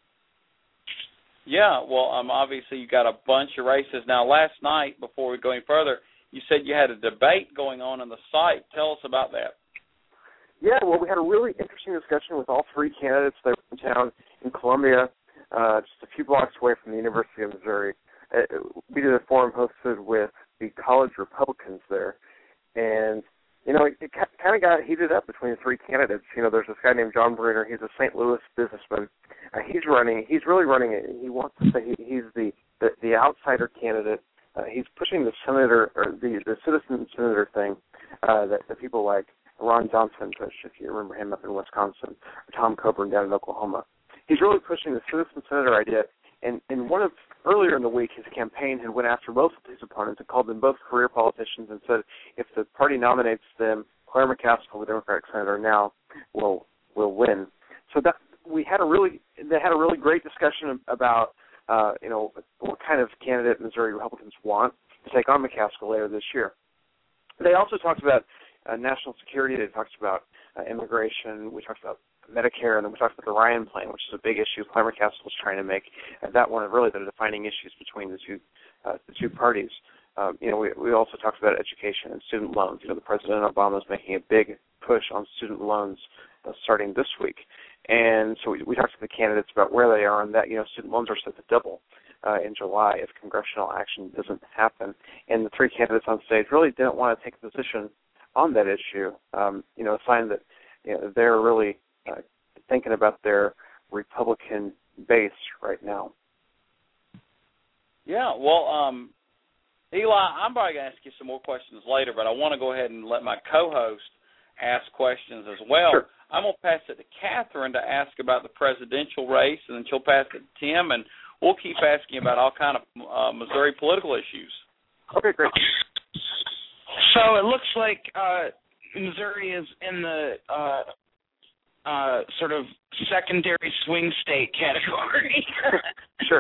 Yeah, well, um, obviously you got a bunch of races. Now, last night, before we go any further, you said you had a debate going on on the site. Tell us about that. Yeah, well, we had a really interesting discussion with all three candidates that were in town in Columbia, uh, just a few blocks away from the University of Missouri. Uh, we did a forum hosted with the college Republicans there, and you know, it, it kind of got heated up between the three candidates. You know, there's this guy named John Bruner. He's a Saint Louis businessman. Uh, he's running. He's really running it. He wants to say he, he's the, the, the outsider candidate. Uh, he's pushing the senator or the, the citizen senator thing uh, that the people like Ron Johnson pushed, if you remember him up in Wisconsin, or Tom Coburn down in Oklahoma. He's really pushing the citizen senator idea. And, and one of earlier in the week, his campaign had went after both of his opponents and called them both career politicians and said if the party nominates them, Claire McCaskill, the Democratic senator now, will will win. So that we had a really they had a really great discussion about uh, you know what kind of candidate Missouri Republicans want to take on McCaskill later this year. They also talked about uh, national security. They talked about uh, immigration. We talked about Medicare, and then we talked about the Ryan plan, which is a big issue Claire McCaskill was trying to make, and that one of really the defining issues between the two uh, the two parties. Um, you know, we we also talked about education and student loans. You know, the President Obama is making a big push on student loans uh, starting this week, and so we, we talked to the candidates about where they are on that. You know, student loans are set to double uh, in July if congressional action doesn't happen, and the three candidates on stage really didn't want to take a position on that issue. Um, you know, a sign that you know, they're really Uh, thinking about their Republican base right now. Yeah, well, um, Eli, I'm probably going to ask you some more questions later, but I want to go ahead and let my co-host ask questions as well. Sure. I'm going to pass it to Catherine to ask about the presidential race, and then she'll pass it to Tim, and we'll keep asking about all kind of uh, Missouri political issues. Okay, great. So it looks like uh, Missouri is in the uh, uh, sort of secondary swing state category. Sure.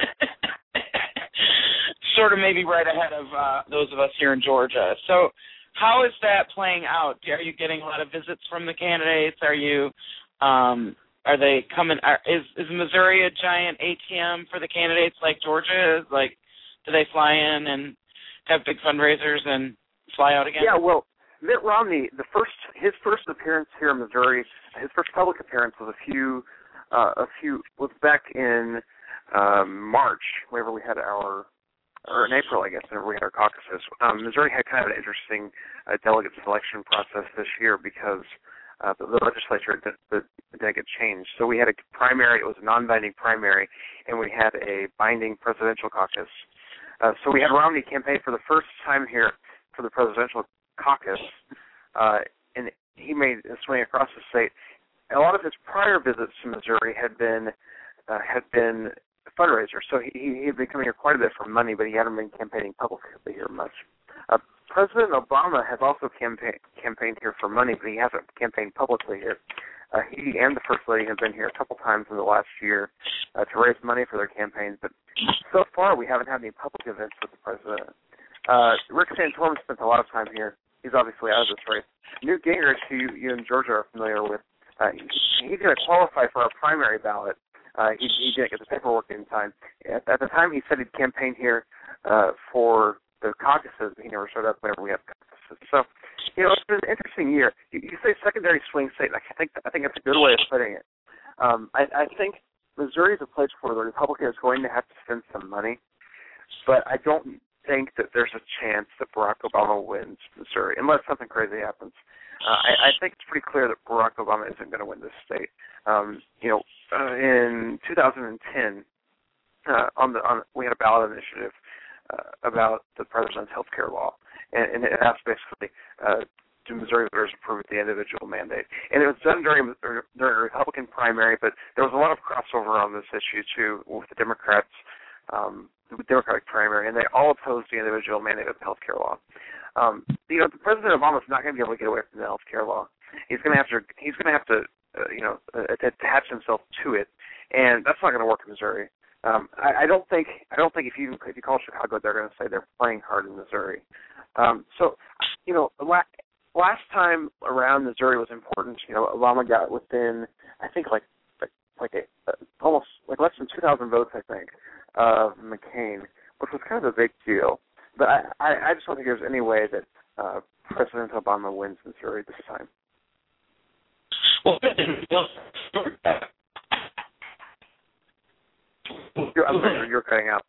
Sort of maybe right ahead of uh, those of us here in Georgia. So how is that playing out? Are you getting a lot of visits from the candidates? Are you, um, are they coming, are, is, is Missouri a giant A T M for the candidates like Georgia is? Like, do they fly in and have big fundraisers and fly out again? Yeah, well, Mitt Romney, the first his first appearance here in Missouri, his first public appearance was a few uh, a few was back in um, March, whenever we had our or in April, I guess, whenever we had our caucuses. Um, Missouri had kind of an interesting uh, delegate selection process this year because uh, the, the legislature did, the, the delegate changed. So we had a primary; it was a non-binding primary, and we had a binding presidential caucus. Uh, so we had Romney campaign for the first time here for the presidential caucus, uh, and he made a swing across the state. A lot of his prior visits to Missouri had been uh, had been fundraisers, so he, he had been coming here quite a bit for money, but he hadn't been campaigning publicly here much. Uh, President Obama has also campaign, campaigned here for money, but he hasn't campaigned publicly here. Uh, he and the First Lady have been here a couple times in the last year uh, to raise money for their campaigns, but so far we haven't had any public events with the president. Uh, Rick Santorum spent a lot of time here. He's obviously out of this race. Newt Gingrich, who you, you in Georgia are familiar with, uh, he, he's going to qualify for our primary ballot. Uh, he, he didn't get the paperwork in time. At, at the time, he said he'd campaign here uh, for the caucuses, but he never showed up whenever we had caucuses. So, you know, it's been an interesting year. You, you say secondary swing state, and I think I think that's a good way of putting it. Um, I, I think Missouri is a place where the Republican is going to have to spend some money, but I don't think that there's a chance that Barack Obama wins Missouri, unless something crazy happens. Uh, I, I think it's pretty clear that Barack Obama isn't going to win this state. Um, you know, uh, in two thousand ten, uh, on the on, we had a ballot initiative uh, about the president's health care law, and, and it asked basically, uh, do Missouri voters approve of the individual mandate? And it was done during, during a Republican primary, but there was a lot of crossover on this issue, too, with the Democrats, um, the Democratic primary, and they all opposed the individual mandate of the health care law. Um, you know, President Obama is not going to be able to get away from the health care law. He's going to have to, he's going to have to, uh, you know, uh, attach himself to it, and that's not going to work in Missouri. Um, I, I don't think, I don't think if you if you call Chicago, they're going to say they're playing hard in Missouri. Um, so, you know, la- last time around, Missouri was important. You know, Obama got within, I think, like like, like a, uh, almost like less than two thousand votes, I think, of McCain, which was kind of a big deal. But I, I, I just don't think there's any way that uh, President Obama wins Missouri this time. Well, you're, I'm sorry, you're cutting out.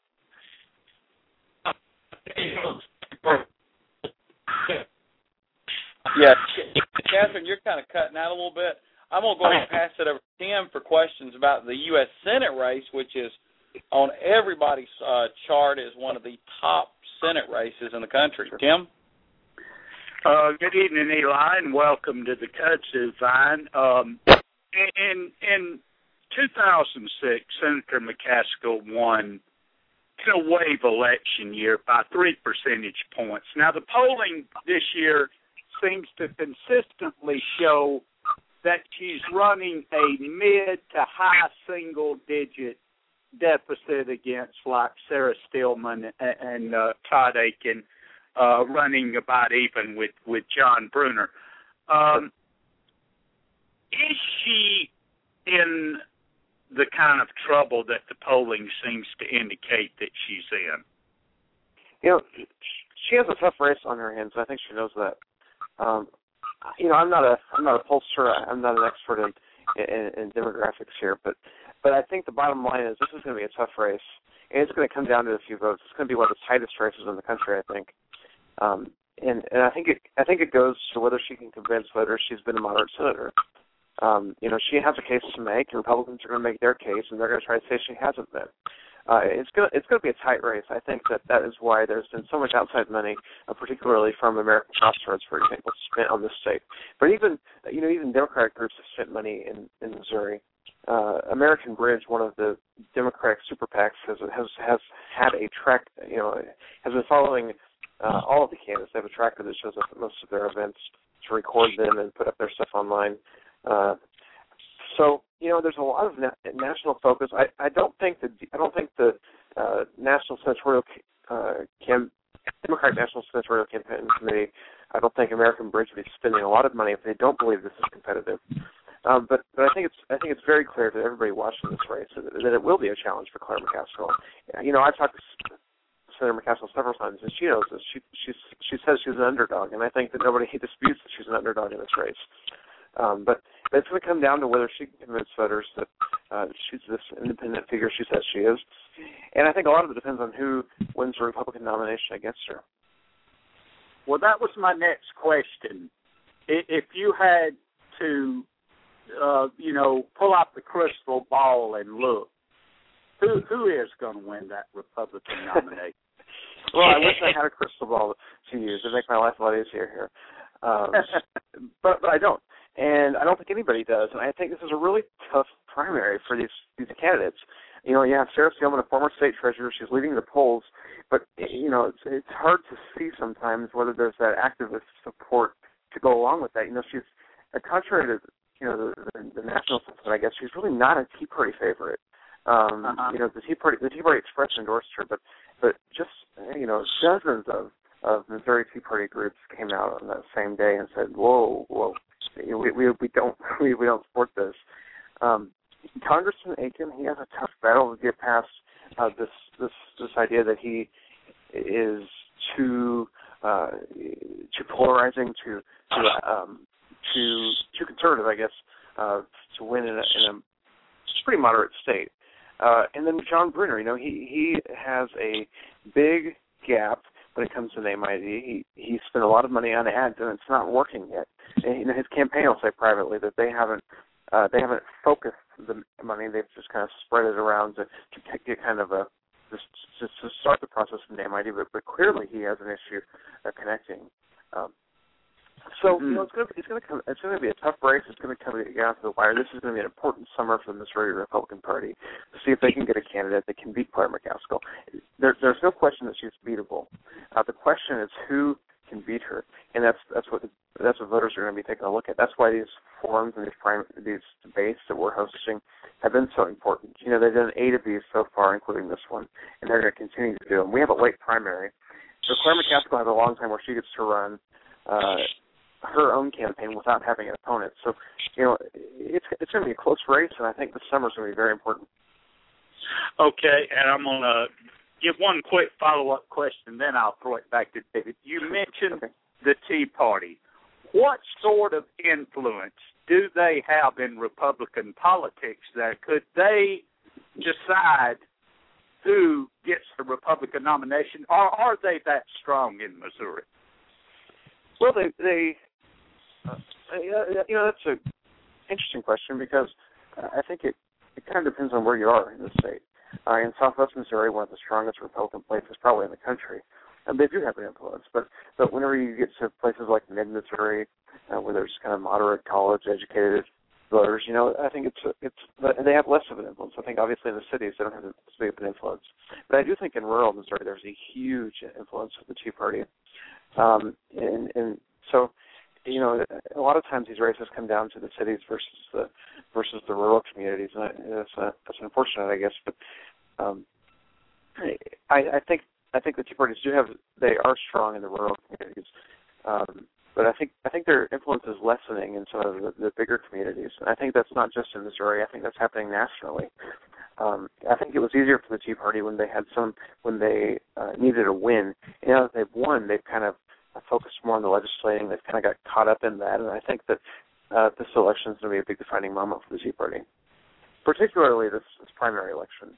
Yeah, Catherine, you're kind of cutting out a little bit. I'm going to go ahead and pass it over to Tim for questions about the U S Senate race, which is on everybody's uh, chart as one of the top Senate races in the country. Tim? Uh, good evening, Eli, and welcome to the Kudzu Vine. Um, in, in two thousand six, Senator McCaskill won in a wave election year by three percentage points. Now, the polling this year seems to consistently show that she's running a mid to high single-digit deficit against, like, Sarah Stillman and, and uh, Todd Akin, uh, running about even with, with John Brunner. Um, is she in the kind of trouble that the polling seems to indicate that she's in? You know, she has a tough race on her hands. I think she knows that. Um, you know, I'm not a I'm not a pollster. I'm not an expert in, in, in demographics here, but but I think the bottom line is this is going to be a tough race, and it's going to come down to a few votes. It's going to be one of the tightest races in the country, I think. Um, and and I think it I think it goes to whether she can convince voters she's been a moderate senator. Um, you know, she has a case to make. The Republicans are going to make their case, and they're going to try to say she hasn't been. Uh, it's going to it's going to be a tight race. I think that that is why there's been so much outside money, uh, particularly from American Crossroads, for example, spent on this state. But even you know even Democratic groups have spent money in, in Missouri. Uh, American Bridge, one of the Democratic super PACs, has has has had a track. You know, has been following uh, all of the candidates. They have a tracker that shows up at most of their events to record them and put up their stuff online. Uh, so you know, there's a lot of na- national focus. I, I don't think the I don't think the uh, National Senatorial uh, Cam- Democratic National Senatorial Campaign Committee. I don't think American Bridge would be spending a lot of money if they don't believe this is competitive. Um, but but I think it's I think it's very clear to everybody watching this race that, that it will be a challenge for Claire McCaskill. You know, I talked to Senator McCaskill several times, and she knows this. She she's, she says she's an underdog, and I think that nobody disputes that she's an underdog in this race. Um, but, but it's going to come down to whether she can convince voters that uh, she's this independent figure she says she is. And I think a lot of it depends on who wins the Republican nomination against her. Well, that was my next question. If you had to, uh, you know, pull out the crystal ball and look, who who is going to win that Republican nomination? Well, I wish I had a crystal ball to use. It'd make my life a lot easier here. Um, but, but I don't. And I don't think anybody does. And I think this is a really tough primary for these, these candidates. You know, you have Sarah Steelman, a former state treasurer. She's leading the polls. But, you know, it's, it's hard to see sometimes whether there's that activist support to go along with that. You know, she's, uh, contrary to, you know, the, the, the national sentiment, I guess, she's really not a Tea Party favorite. Um, uh-huh. You know, the Tea Party, the Tea Party Express endorsed her, but, but just, you know, dozens of, of Missouri Tea Party groups came out on that same day and said, whoa, whoa, we, we, we don't, we, we don't support this. Um, Congressman Aiken, he has a tough battle to get past uh, this, this, this idea that he is too, uh, too polarizing, too, too, um, too, too conservative, I guess, uh, to win in a, in a pretty moderate state. Uh, and then John Brunner, you know, he, he has a big gap when it comes to name I D. He he spent a lot of money on ads, and it's not working yet. And, you know, his campaign will say privately that they haven't uh, they haven't focused the money. They've just kind of spread it around to, to get kind of a just, just to start the process of name I D. But, but clearly, he has an issue uh, connecting. Um, So mm-hmm. you know, it's going to it's going to come. It's going to be a tough race. It's going to come down to the wire. This is going to be an important summer for the Missouri Republican Party to see if they can get a candidate that can beat Claire McCaskill. There, there's no question that she's beatable. Uh, the question is who can beat her, and that's that's what the, that's what voters are going to be taking a look at. That's why these forums and these prime these debates that we're hosting have been so important. You know, they've done eight of these so far, including this one, and they're going to continue to do them. We have a late primary, so Claire McCaskill has a long time where she gets to run Uh, her own campaign without having an opponent. So, you know, it's it's going to be a close race, and I think the summer's going to be very important. Okay, and I'm going to give one quick follow-up question, then I'll throw it back to David. You mentioned okay. the Tea Party. What sort of influence do they have in Republican politics there? Could they decide who gets the Republican nomination, or are they that strong in Missouri? Well, they, they uh, you know, that's an interesting question because I think it, it kind of depends on where you are in the state. Uh, in Southwest Missouri, one of the strongest Republican places probably in the country, and they do have an influence. But but whenever you get to places like mid-Missouri, uh, where there's kind of moderate, college-educated voters, you know, I think it's it's they have less of an influence. I think obviously in the cities they don't have as big of an influence. But I do think in rural Missouri there's a huge influence of the Tea Party. Um, and, and so, you know, a lot of times these races come down to the cities versus the versus the rural communities, and that's uh, that's unfortunate, I guess. But um, I, I think I think the Tea Parties do have they are strong in the rural communities, um, but I think I think their influence is lessening in some of the, the bigger communities. And I think that's not just in Missouri. I think that's happening nationally. Um, I think it was easier for the Tea Party when they had some, when they uh, needed a win. And now that they've won, they've kind of focused more on the legislating. They've kind of got caught up in that. And I think that uh, this election is going to be a big defining moment for the Tea Party, particularly this, this primary election.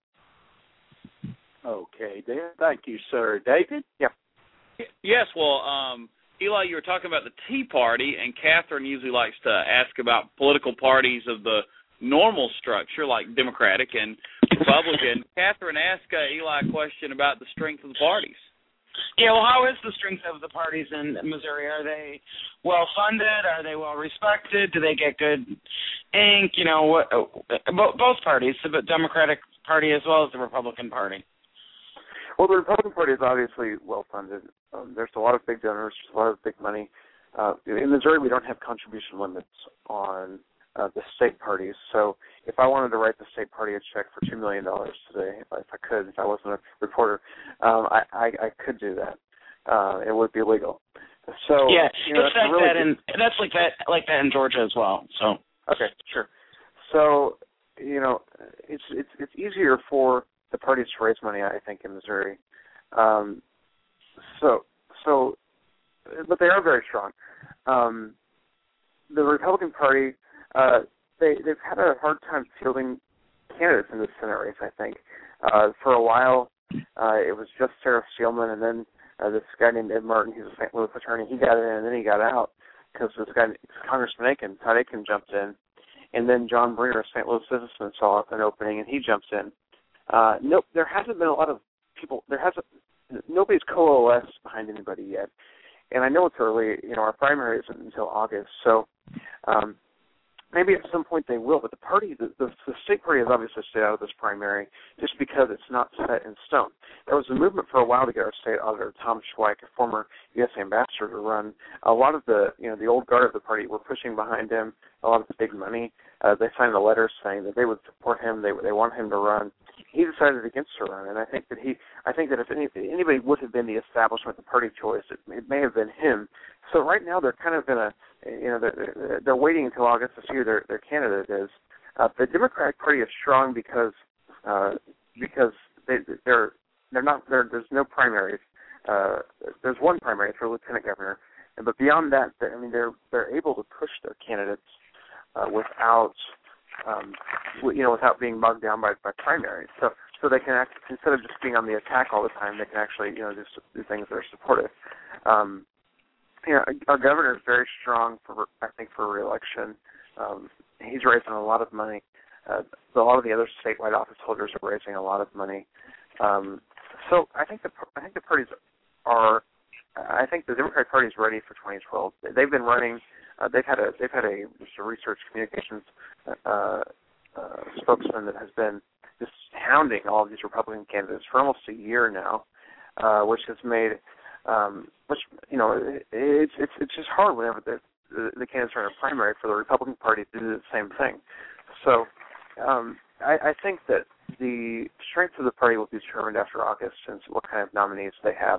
Okay, Dan. Thank you, sir. David? Yeah. Yes, well, um, Eli, you were talking about the Tea Party, and Catherine usually likes to ask about political parties of the normal structure, like Democratic and Republican. Catherine asked uh, Eli a question about the strength of the parties. Yeah, well, how is the strength of the parties in Missouri? Are they well-funded? Are they well-respected? Do they get good ink? You know, what, both parties, the Democratic Party as well as the Republican Party. Well, the Republican Party is obviously well-funded. Um, there's a lot of big donors, there's a lot of big money. Uh, in Missouri, we don't have contribution limits on Uh, the state parties. So if I wanted to write the state party a check for two million dollars today, if I, if I could, if I wasn't a reporter, um, I, I, I could do that. Uh, it would be legal. So yeah, you know, it's like really that, in, that's like that, like that in Georgia as well. So okay, sure. So you know, it's it's it's easier for the parties to raise money, I think, in Missouri Um, so, so, but they are very strong. Um, the Republican Party, uh, they, they've had a hard time fielding candidates in the Senate race, I think. Uh, for a while, uh, it was just Sarah Steelman, and then uh, this guy named Ed Martin, he's a Saint Louis attorney, he got in, and then he got out because this guy, Congressman Aiken, Todd Aiken jumped in. And then John Bringer, a Saint Louis citizen, saw an opening, and he jumps in. Uh, nope, there hasn't been a lot of people. There hasn't. Nobody's coalesced behind anybody yet. And I know it's early. You know, our primary isn't until August, so um, maybe at some point they will. But the party, the, the, the state party, has obviously stayed out of this primary just because it's not set in stone. There was a movement for a while to get our state auditor, Tom Schweik, a former U S ambassador, to run. A lot of the, you know, the old guard of the party were pushing behind him. A lot of the big money. Uh, they signed a letter saying that they would support him. They they want him to run. He decided against to run, and I think that he, I think that if any, anybody would have been the establishment, the party choice, it, it may have been him. So right now they're kind of in a, you know, they're, they're waiting until August to see who their, their candidate is. Uh, the Democratic Party is strong because uh, because they, they're they're not there. There's no primaries. Uh, there's one primary for lieutenant governor, but beyond that, I mean, they're they're able to push their candidates uh, without. Um, you know, without being bogged down by, by primaries. So so they can, act, instead of just being on the attack all the time, they can actually, you know, do, do things that are supportive. Um, you know, our governor is very strong, for I think, for re-election. Um, he's raising a lot of money. Uh, a lot of the other statewide office holders are raising a lot of money. Um, so I think the I think the parties are, I think the Democratic Party is ready for twenty twelve. They've been running. Uh, they've had a they've had a just a research communications uh, uh, spokesman that has been just hounding all of these Republican candidates for almost a year now, uh, which has made um, which you know it, it's it's it's just hard whenever the, the the candidates are in a primary for the Republican Party to do the same thing. So um, I, I think that the strength of the party will be determined after August and what kind of nominees they have.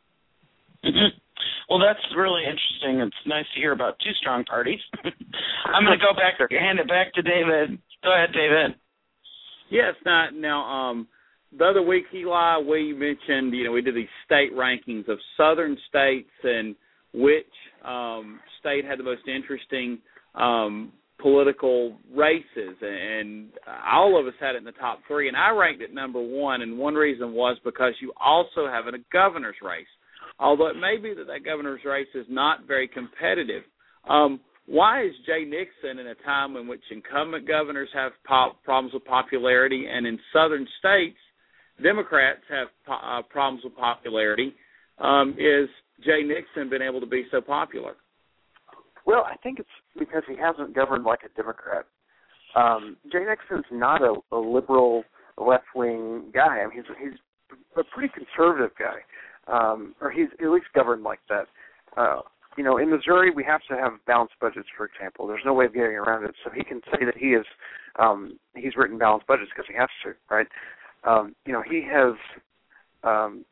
Mm-hmm. Well, that's really interesting. It's nice to hear about two strong parties. I'm going to go back, hand it back to David. Go ahead, David. Yes. Now, now um, the other week, Eli, we mentioned, you know, we did these state rankings of southern states and which um, state had the most interesting um, political races, and all of us had it in the top three, and I ranked it number one, and one reason was because you also have a governor's race. Although it may be that that governor's race is not very competitive. Um, why is Jay Nixon, in a time in which incumbent governors have pop, problems with popularity, and in southern states, Democrats have po- uh, problems with popularity, um, is Jay Nixon been able to be so popular? Well, I think it's because he hasn't governed like a Democrat. Um, Jay Nixon's not a, a liberal, left-wing guy. I mean, he's, he's a pretty conservative guy. Um, or he's at least governed like that. Uh, you know, in Missouri, we have to have balanced budgets, for example. There's no way of getting around it. So he can say that he is, um, he's written balanced budgets because he has to, right? Um, you know, he has, um,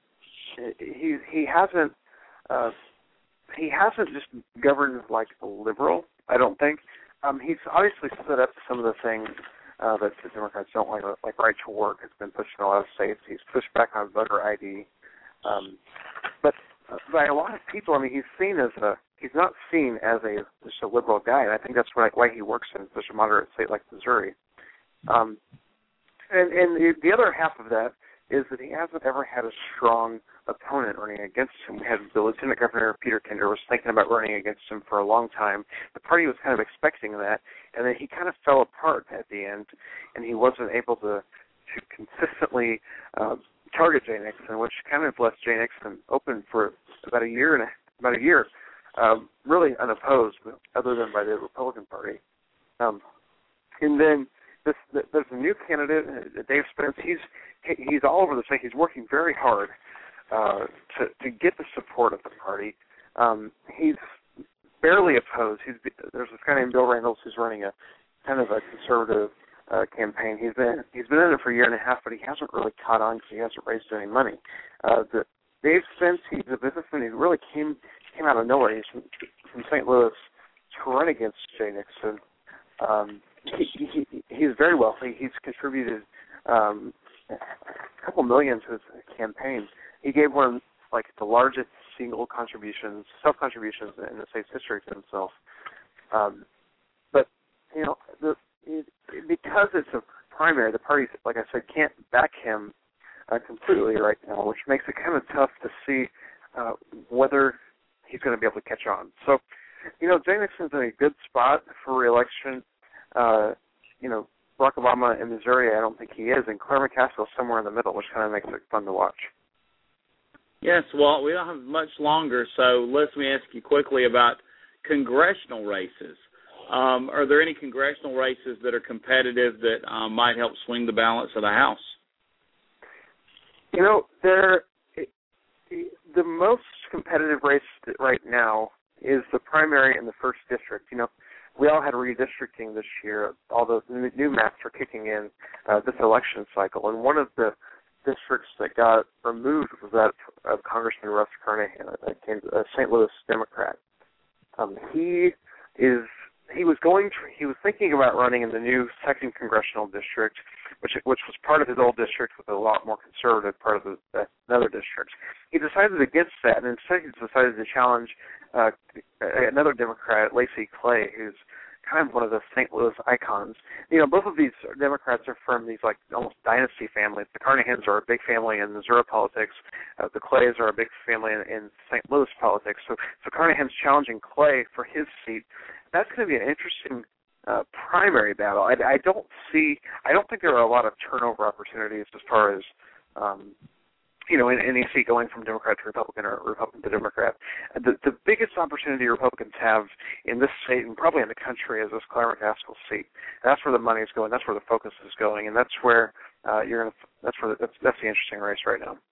he he hasn't, uh, he hasn't just governed like a liberal, I don't think. Um, he's obviously stood up to some of the things uh, that the Democrats don't like, like right to work. It's been pushed in a lot of states. He's pushed back on voter I D. Um, but uh, by a lot of people, I mean, he's seen as a, he's not seen as a just a liberal guy, and I think that's why, why he works in such a moderate state like Missouri. Um, and and the, the other half of that is that he hasn't ever had a strong opponent running against him. We had the Lieutenant Governor, Peter Kinder, was thinking about running against him for a long time. The party was kind of expecting that, and then he kind of fell apart at the end, and he wasn't able to, to consistently uh, target Jay Nixon, which kind of left Jay Nixon open for about a year and a, about a year, um, really unopposed, other than by the Republican Party. Um, and then this, there's a new candidate, Dave Spence. He's he's all over the state. He's working very hard uh, to to get the support of the party. Um, he's barely opposed. He's there's this guy named Bill Randles who's running a kind of a conservative Uh, campaign. He's been he's been in it for a year and a half, but he hasn't really caught on because he hasn't raised any money. Uh, the, Dave Spence, he's a businessman. He really came came out of nowhere. He's from, from Saint Louis to run against Jay Nixon. Um, he, he, he's very wealthy. He's contributed um, a couple million to his campaign, he gave one of, like, the largest single contributions, self-contributions in the state's history to himself. Um, but, you know, the, it, because it's a primary, the party, like I said, can't back him uh, completely right now, which makes it kind of tough to see uh, whether he's going to be able to catch on. So, you know, Jay Nixon's in a good spot for re-election. Uh, you know, Barack Obama in Missouri, I don't think he is, and Claire McCaskill's somewhere in the middle, which kind of makes it fun to watch. Yes, well, we don't have much longer, so let me ask you quickly about congressional races. Um, are there any congressional races that are competitive that um, might help swing the balance of the House? You know, there, the most competitive race right now is the primary in the first district. You know, we all had redistricting this year. All those new maps are kicking in uh, this election cycle, and one of the districts that got removed was that of Congressman Russ Carnahan, a Saint Louis Democrat. Um, he is he was going to, he was thinking about running in the new second congressional district, which which was part of his old district with a lot more conservative part of the, uh, another district. He decided against that, and instead he decided to challenge uh, another Democrat, Lacey Clay, who's kind of one of the Saint Louis icons. You know, both of these Democrats are from these, like, almost dynasty families. The Carnahans are a big family in Missouri politics. Uh, the Clays are a big family in, in Saint Louis politics. So, so Carnahan's challenging Clay for his seat. That's going to be an interesting uh, primary battle. I, I don't see, I don't think there are a lot of turnover opportunities as far as, um, you know, in any seat going from Democrat to Republican or Republican to Democrat. The, the biggest opportunity Republicans have in this state and probably in the country is this Claire McCaskill seat. That's where the money is going. That's where the focus is going, and that's where uh, you're going to. That's where the, that's, that's the interesting race right now.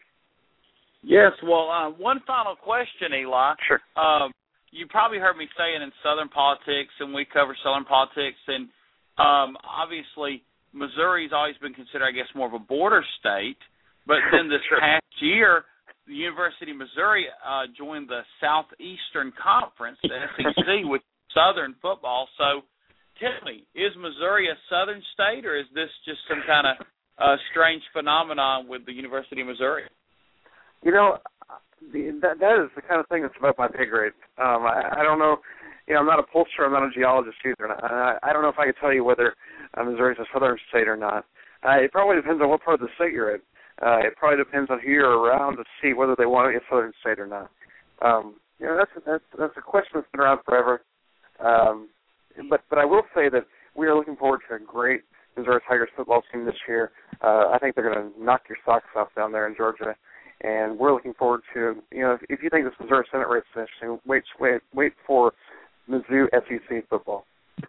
Yes. Well, uh, one final question, Eli. Sure. Um, you probably heard me say it in Southern politics, and we cover Southern politics, and um, obviously Missouri's always been considered, I guess, more of a border state. But then this sure. past year, the University of Missouri uh, joined the Southeastern Conference, the S E C, with Southern football. So tell me, is Missouri a Southern state, or is this just some kind of uh, strange phenomenon with the University of Missouri? You know, the, that, that is the kind of thing that's above my pay grade. Um, I, I don't know. You know, I'm not a pollster. I'm not a geologist either. And I, I don't know if I could tell you whether uh, Missouri is a Southern state or not. Uh, it probably depends on what part of the state you're in. Uh, it probably depends on who you're around to see whether they want to be a Southern state or not. Um, you know, that's that's that's a question that's been around forever. Um, but but I will say that we are looking forward to a great Missouri Tigers football team this year. Uh, I think they're going to knock your socks off down there in Georgia, and we're looking forward to, you know, if, if you think this Missouri Senate race is interesting, wait wait wait for Mizzou S E C football.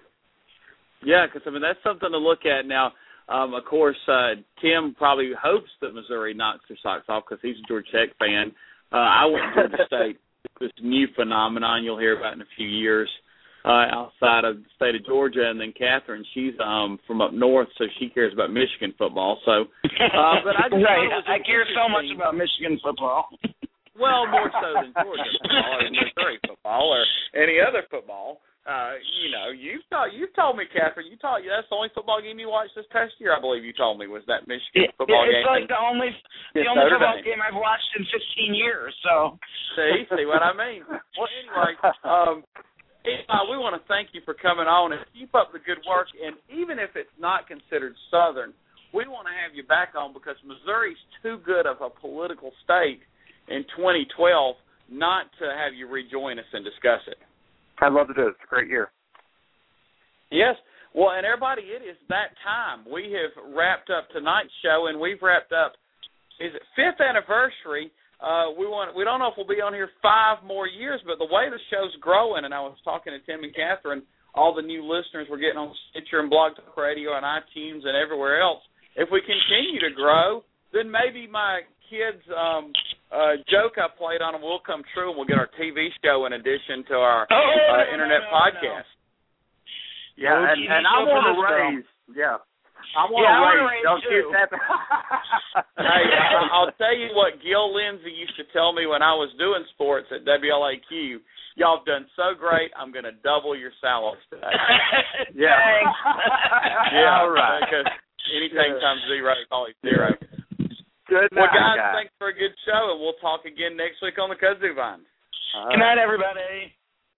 Yeah, because I mean that's something to look at now. Um, of course, uh, Tim probably hopes that Missouri knocks their socks off because he's a Georgia Tech fan. Uh, I went to Georgia State, this new phenomenon you'll hear about in a few years uh, outside of the state of Georgia. And then Catherine, she's um, from up north, so she cares about Michigan football. So, uh, but I just right. I care so much about Michigan football. Well, more so than Georgia football or Missouri football or any other football. Uh, you know, you've told, you've told me, Catherine, you told you that's the only football game you watched this past year, I believe you told me, was that Michigan it, football it's game. It's like the only the only football game I've watched in fifteen years, so. See, see what I mean? Well, anyway, um, Eli, we want to thank you for coming on and keep up the good work, and even if it's not considered Southern, we want to have you back on because Missouri's too good of a political state in twenty twelve not to have you rejoin us and discuss it. I'd love to do it. It's a great year. Yes. Well, and everybody, it is that time. We have wrapped up tonight's show, and we've wrapped up, is it fifth anniversary? Uh, we want. We don't know if we'll be on here five more years, but the way the show's growing, and I was talking to Tim and Catherine, all the new listeners we're getting on Stitcher and Blog Talk Radio and iTunes and everywhere else, if we continue to grow, then maybe my kids' um, uh, joke I played on them will come true, and we'll get our T V show in addition to our oh, uh, no, internet no, no, podcast. No. Yeah, no and, and I want to raise, film. yeah, I want yeah, to raise, raise don't too. keep that. Hey, I'll tell you what Gil Lindsay used to tell me when I was doing sports at W L A Q. Y'all have done so great, I'm going to double your salaries today. yeah. Thanks. Yeah, all right. Because anything yeah. times zero is always zero. Good night, well, guys, guys. thanks for a good show, and we'll talk again next week on the Kudzu Vine. Good night, everybody.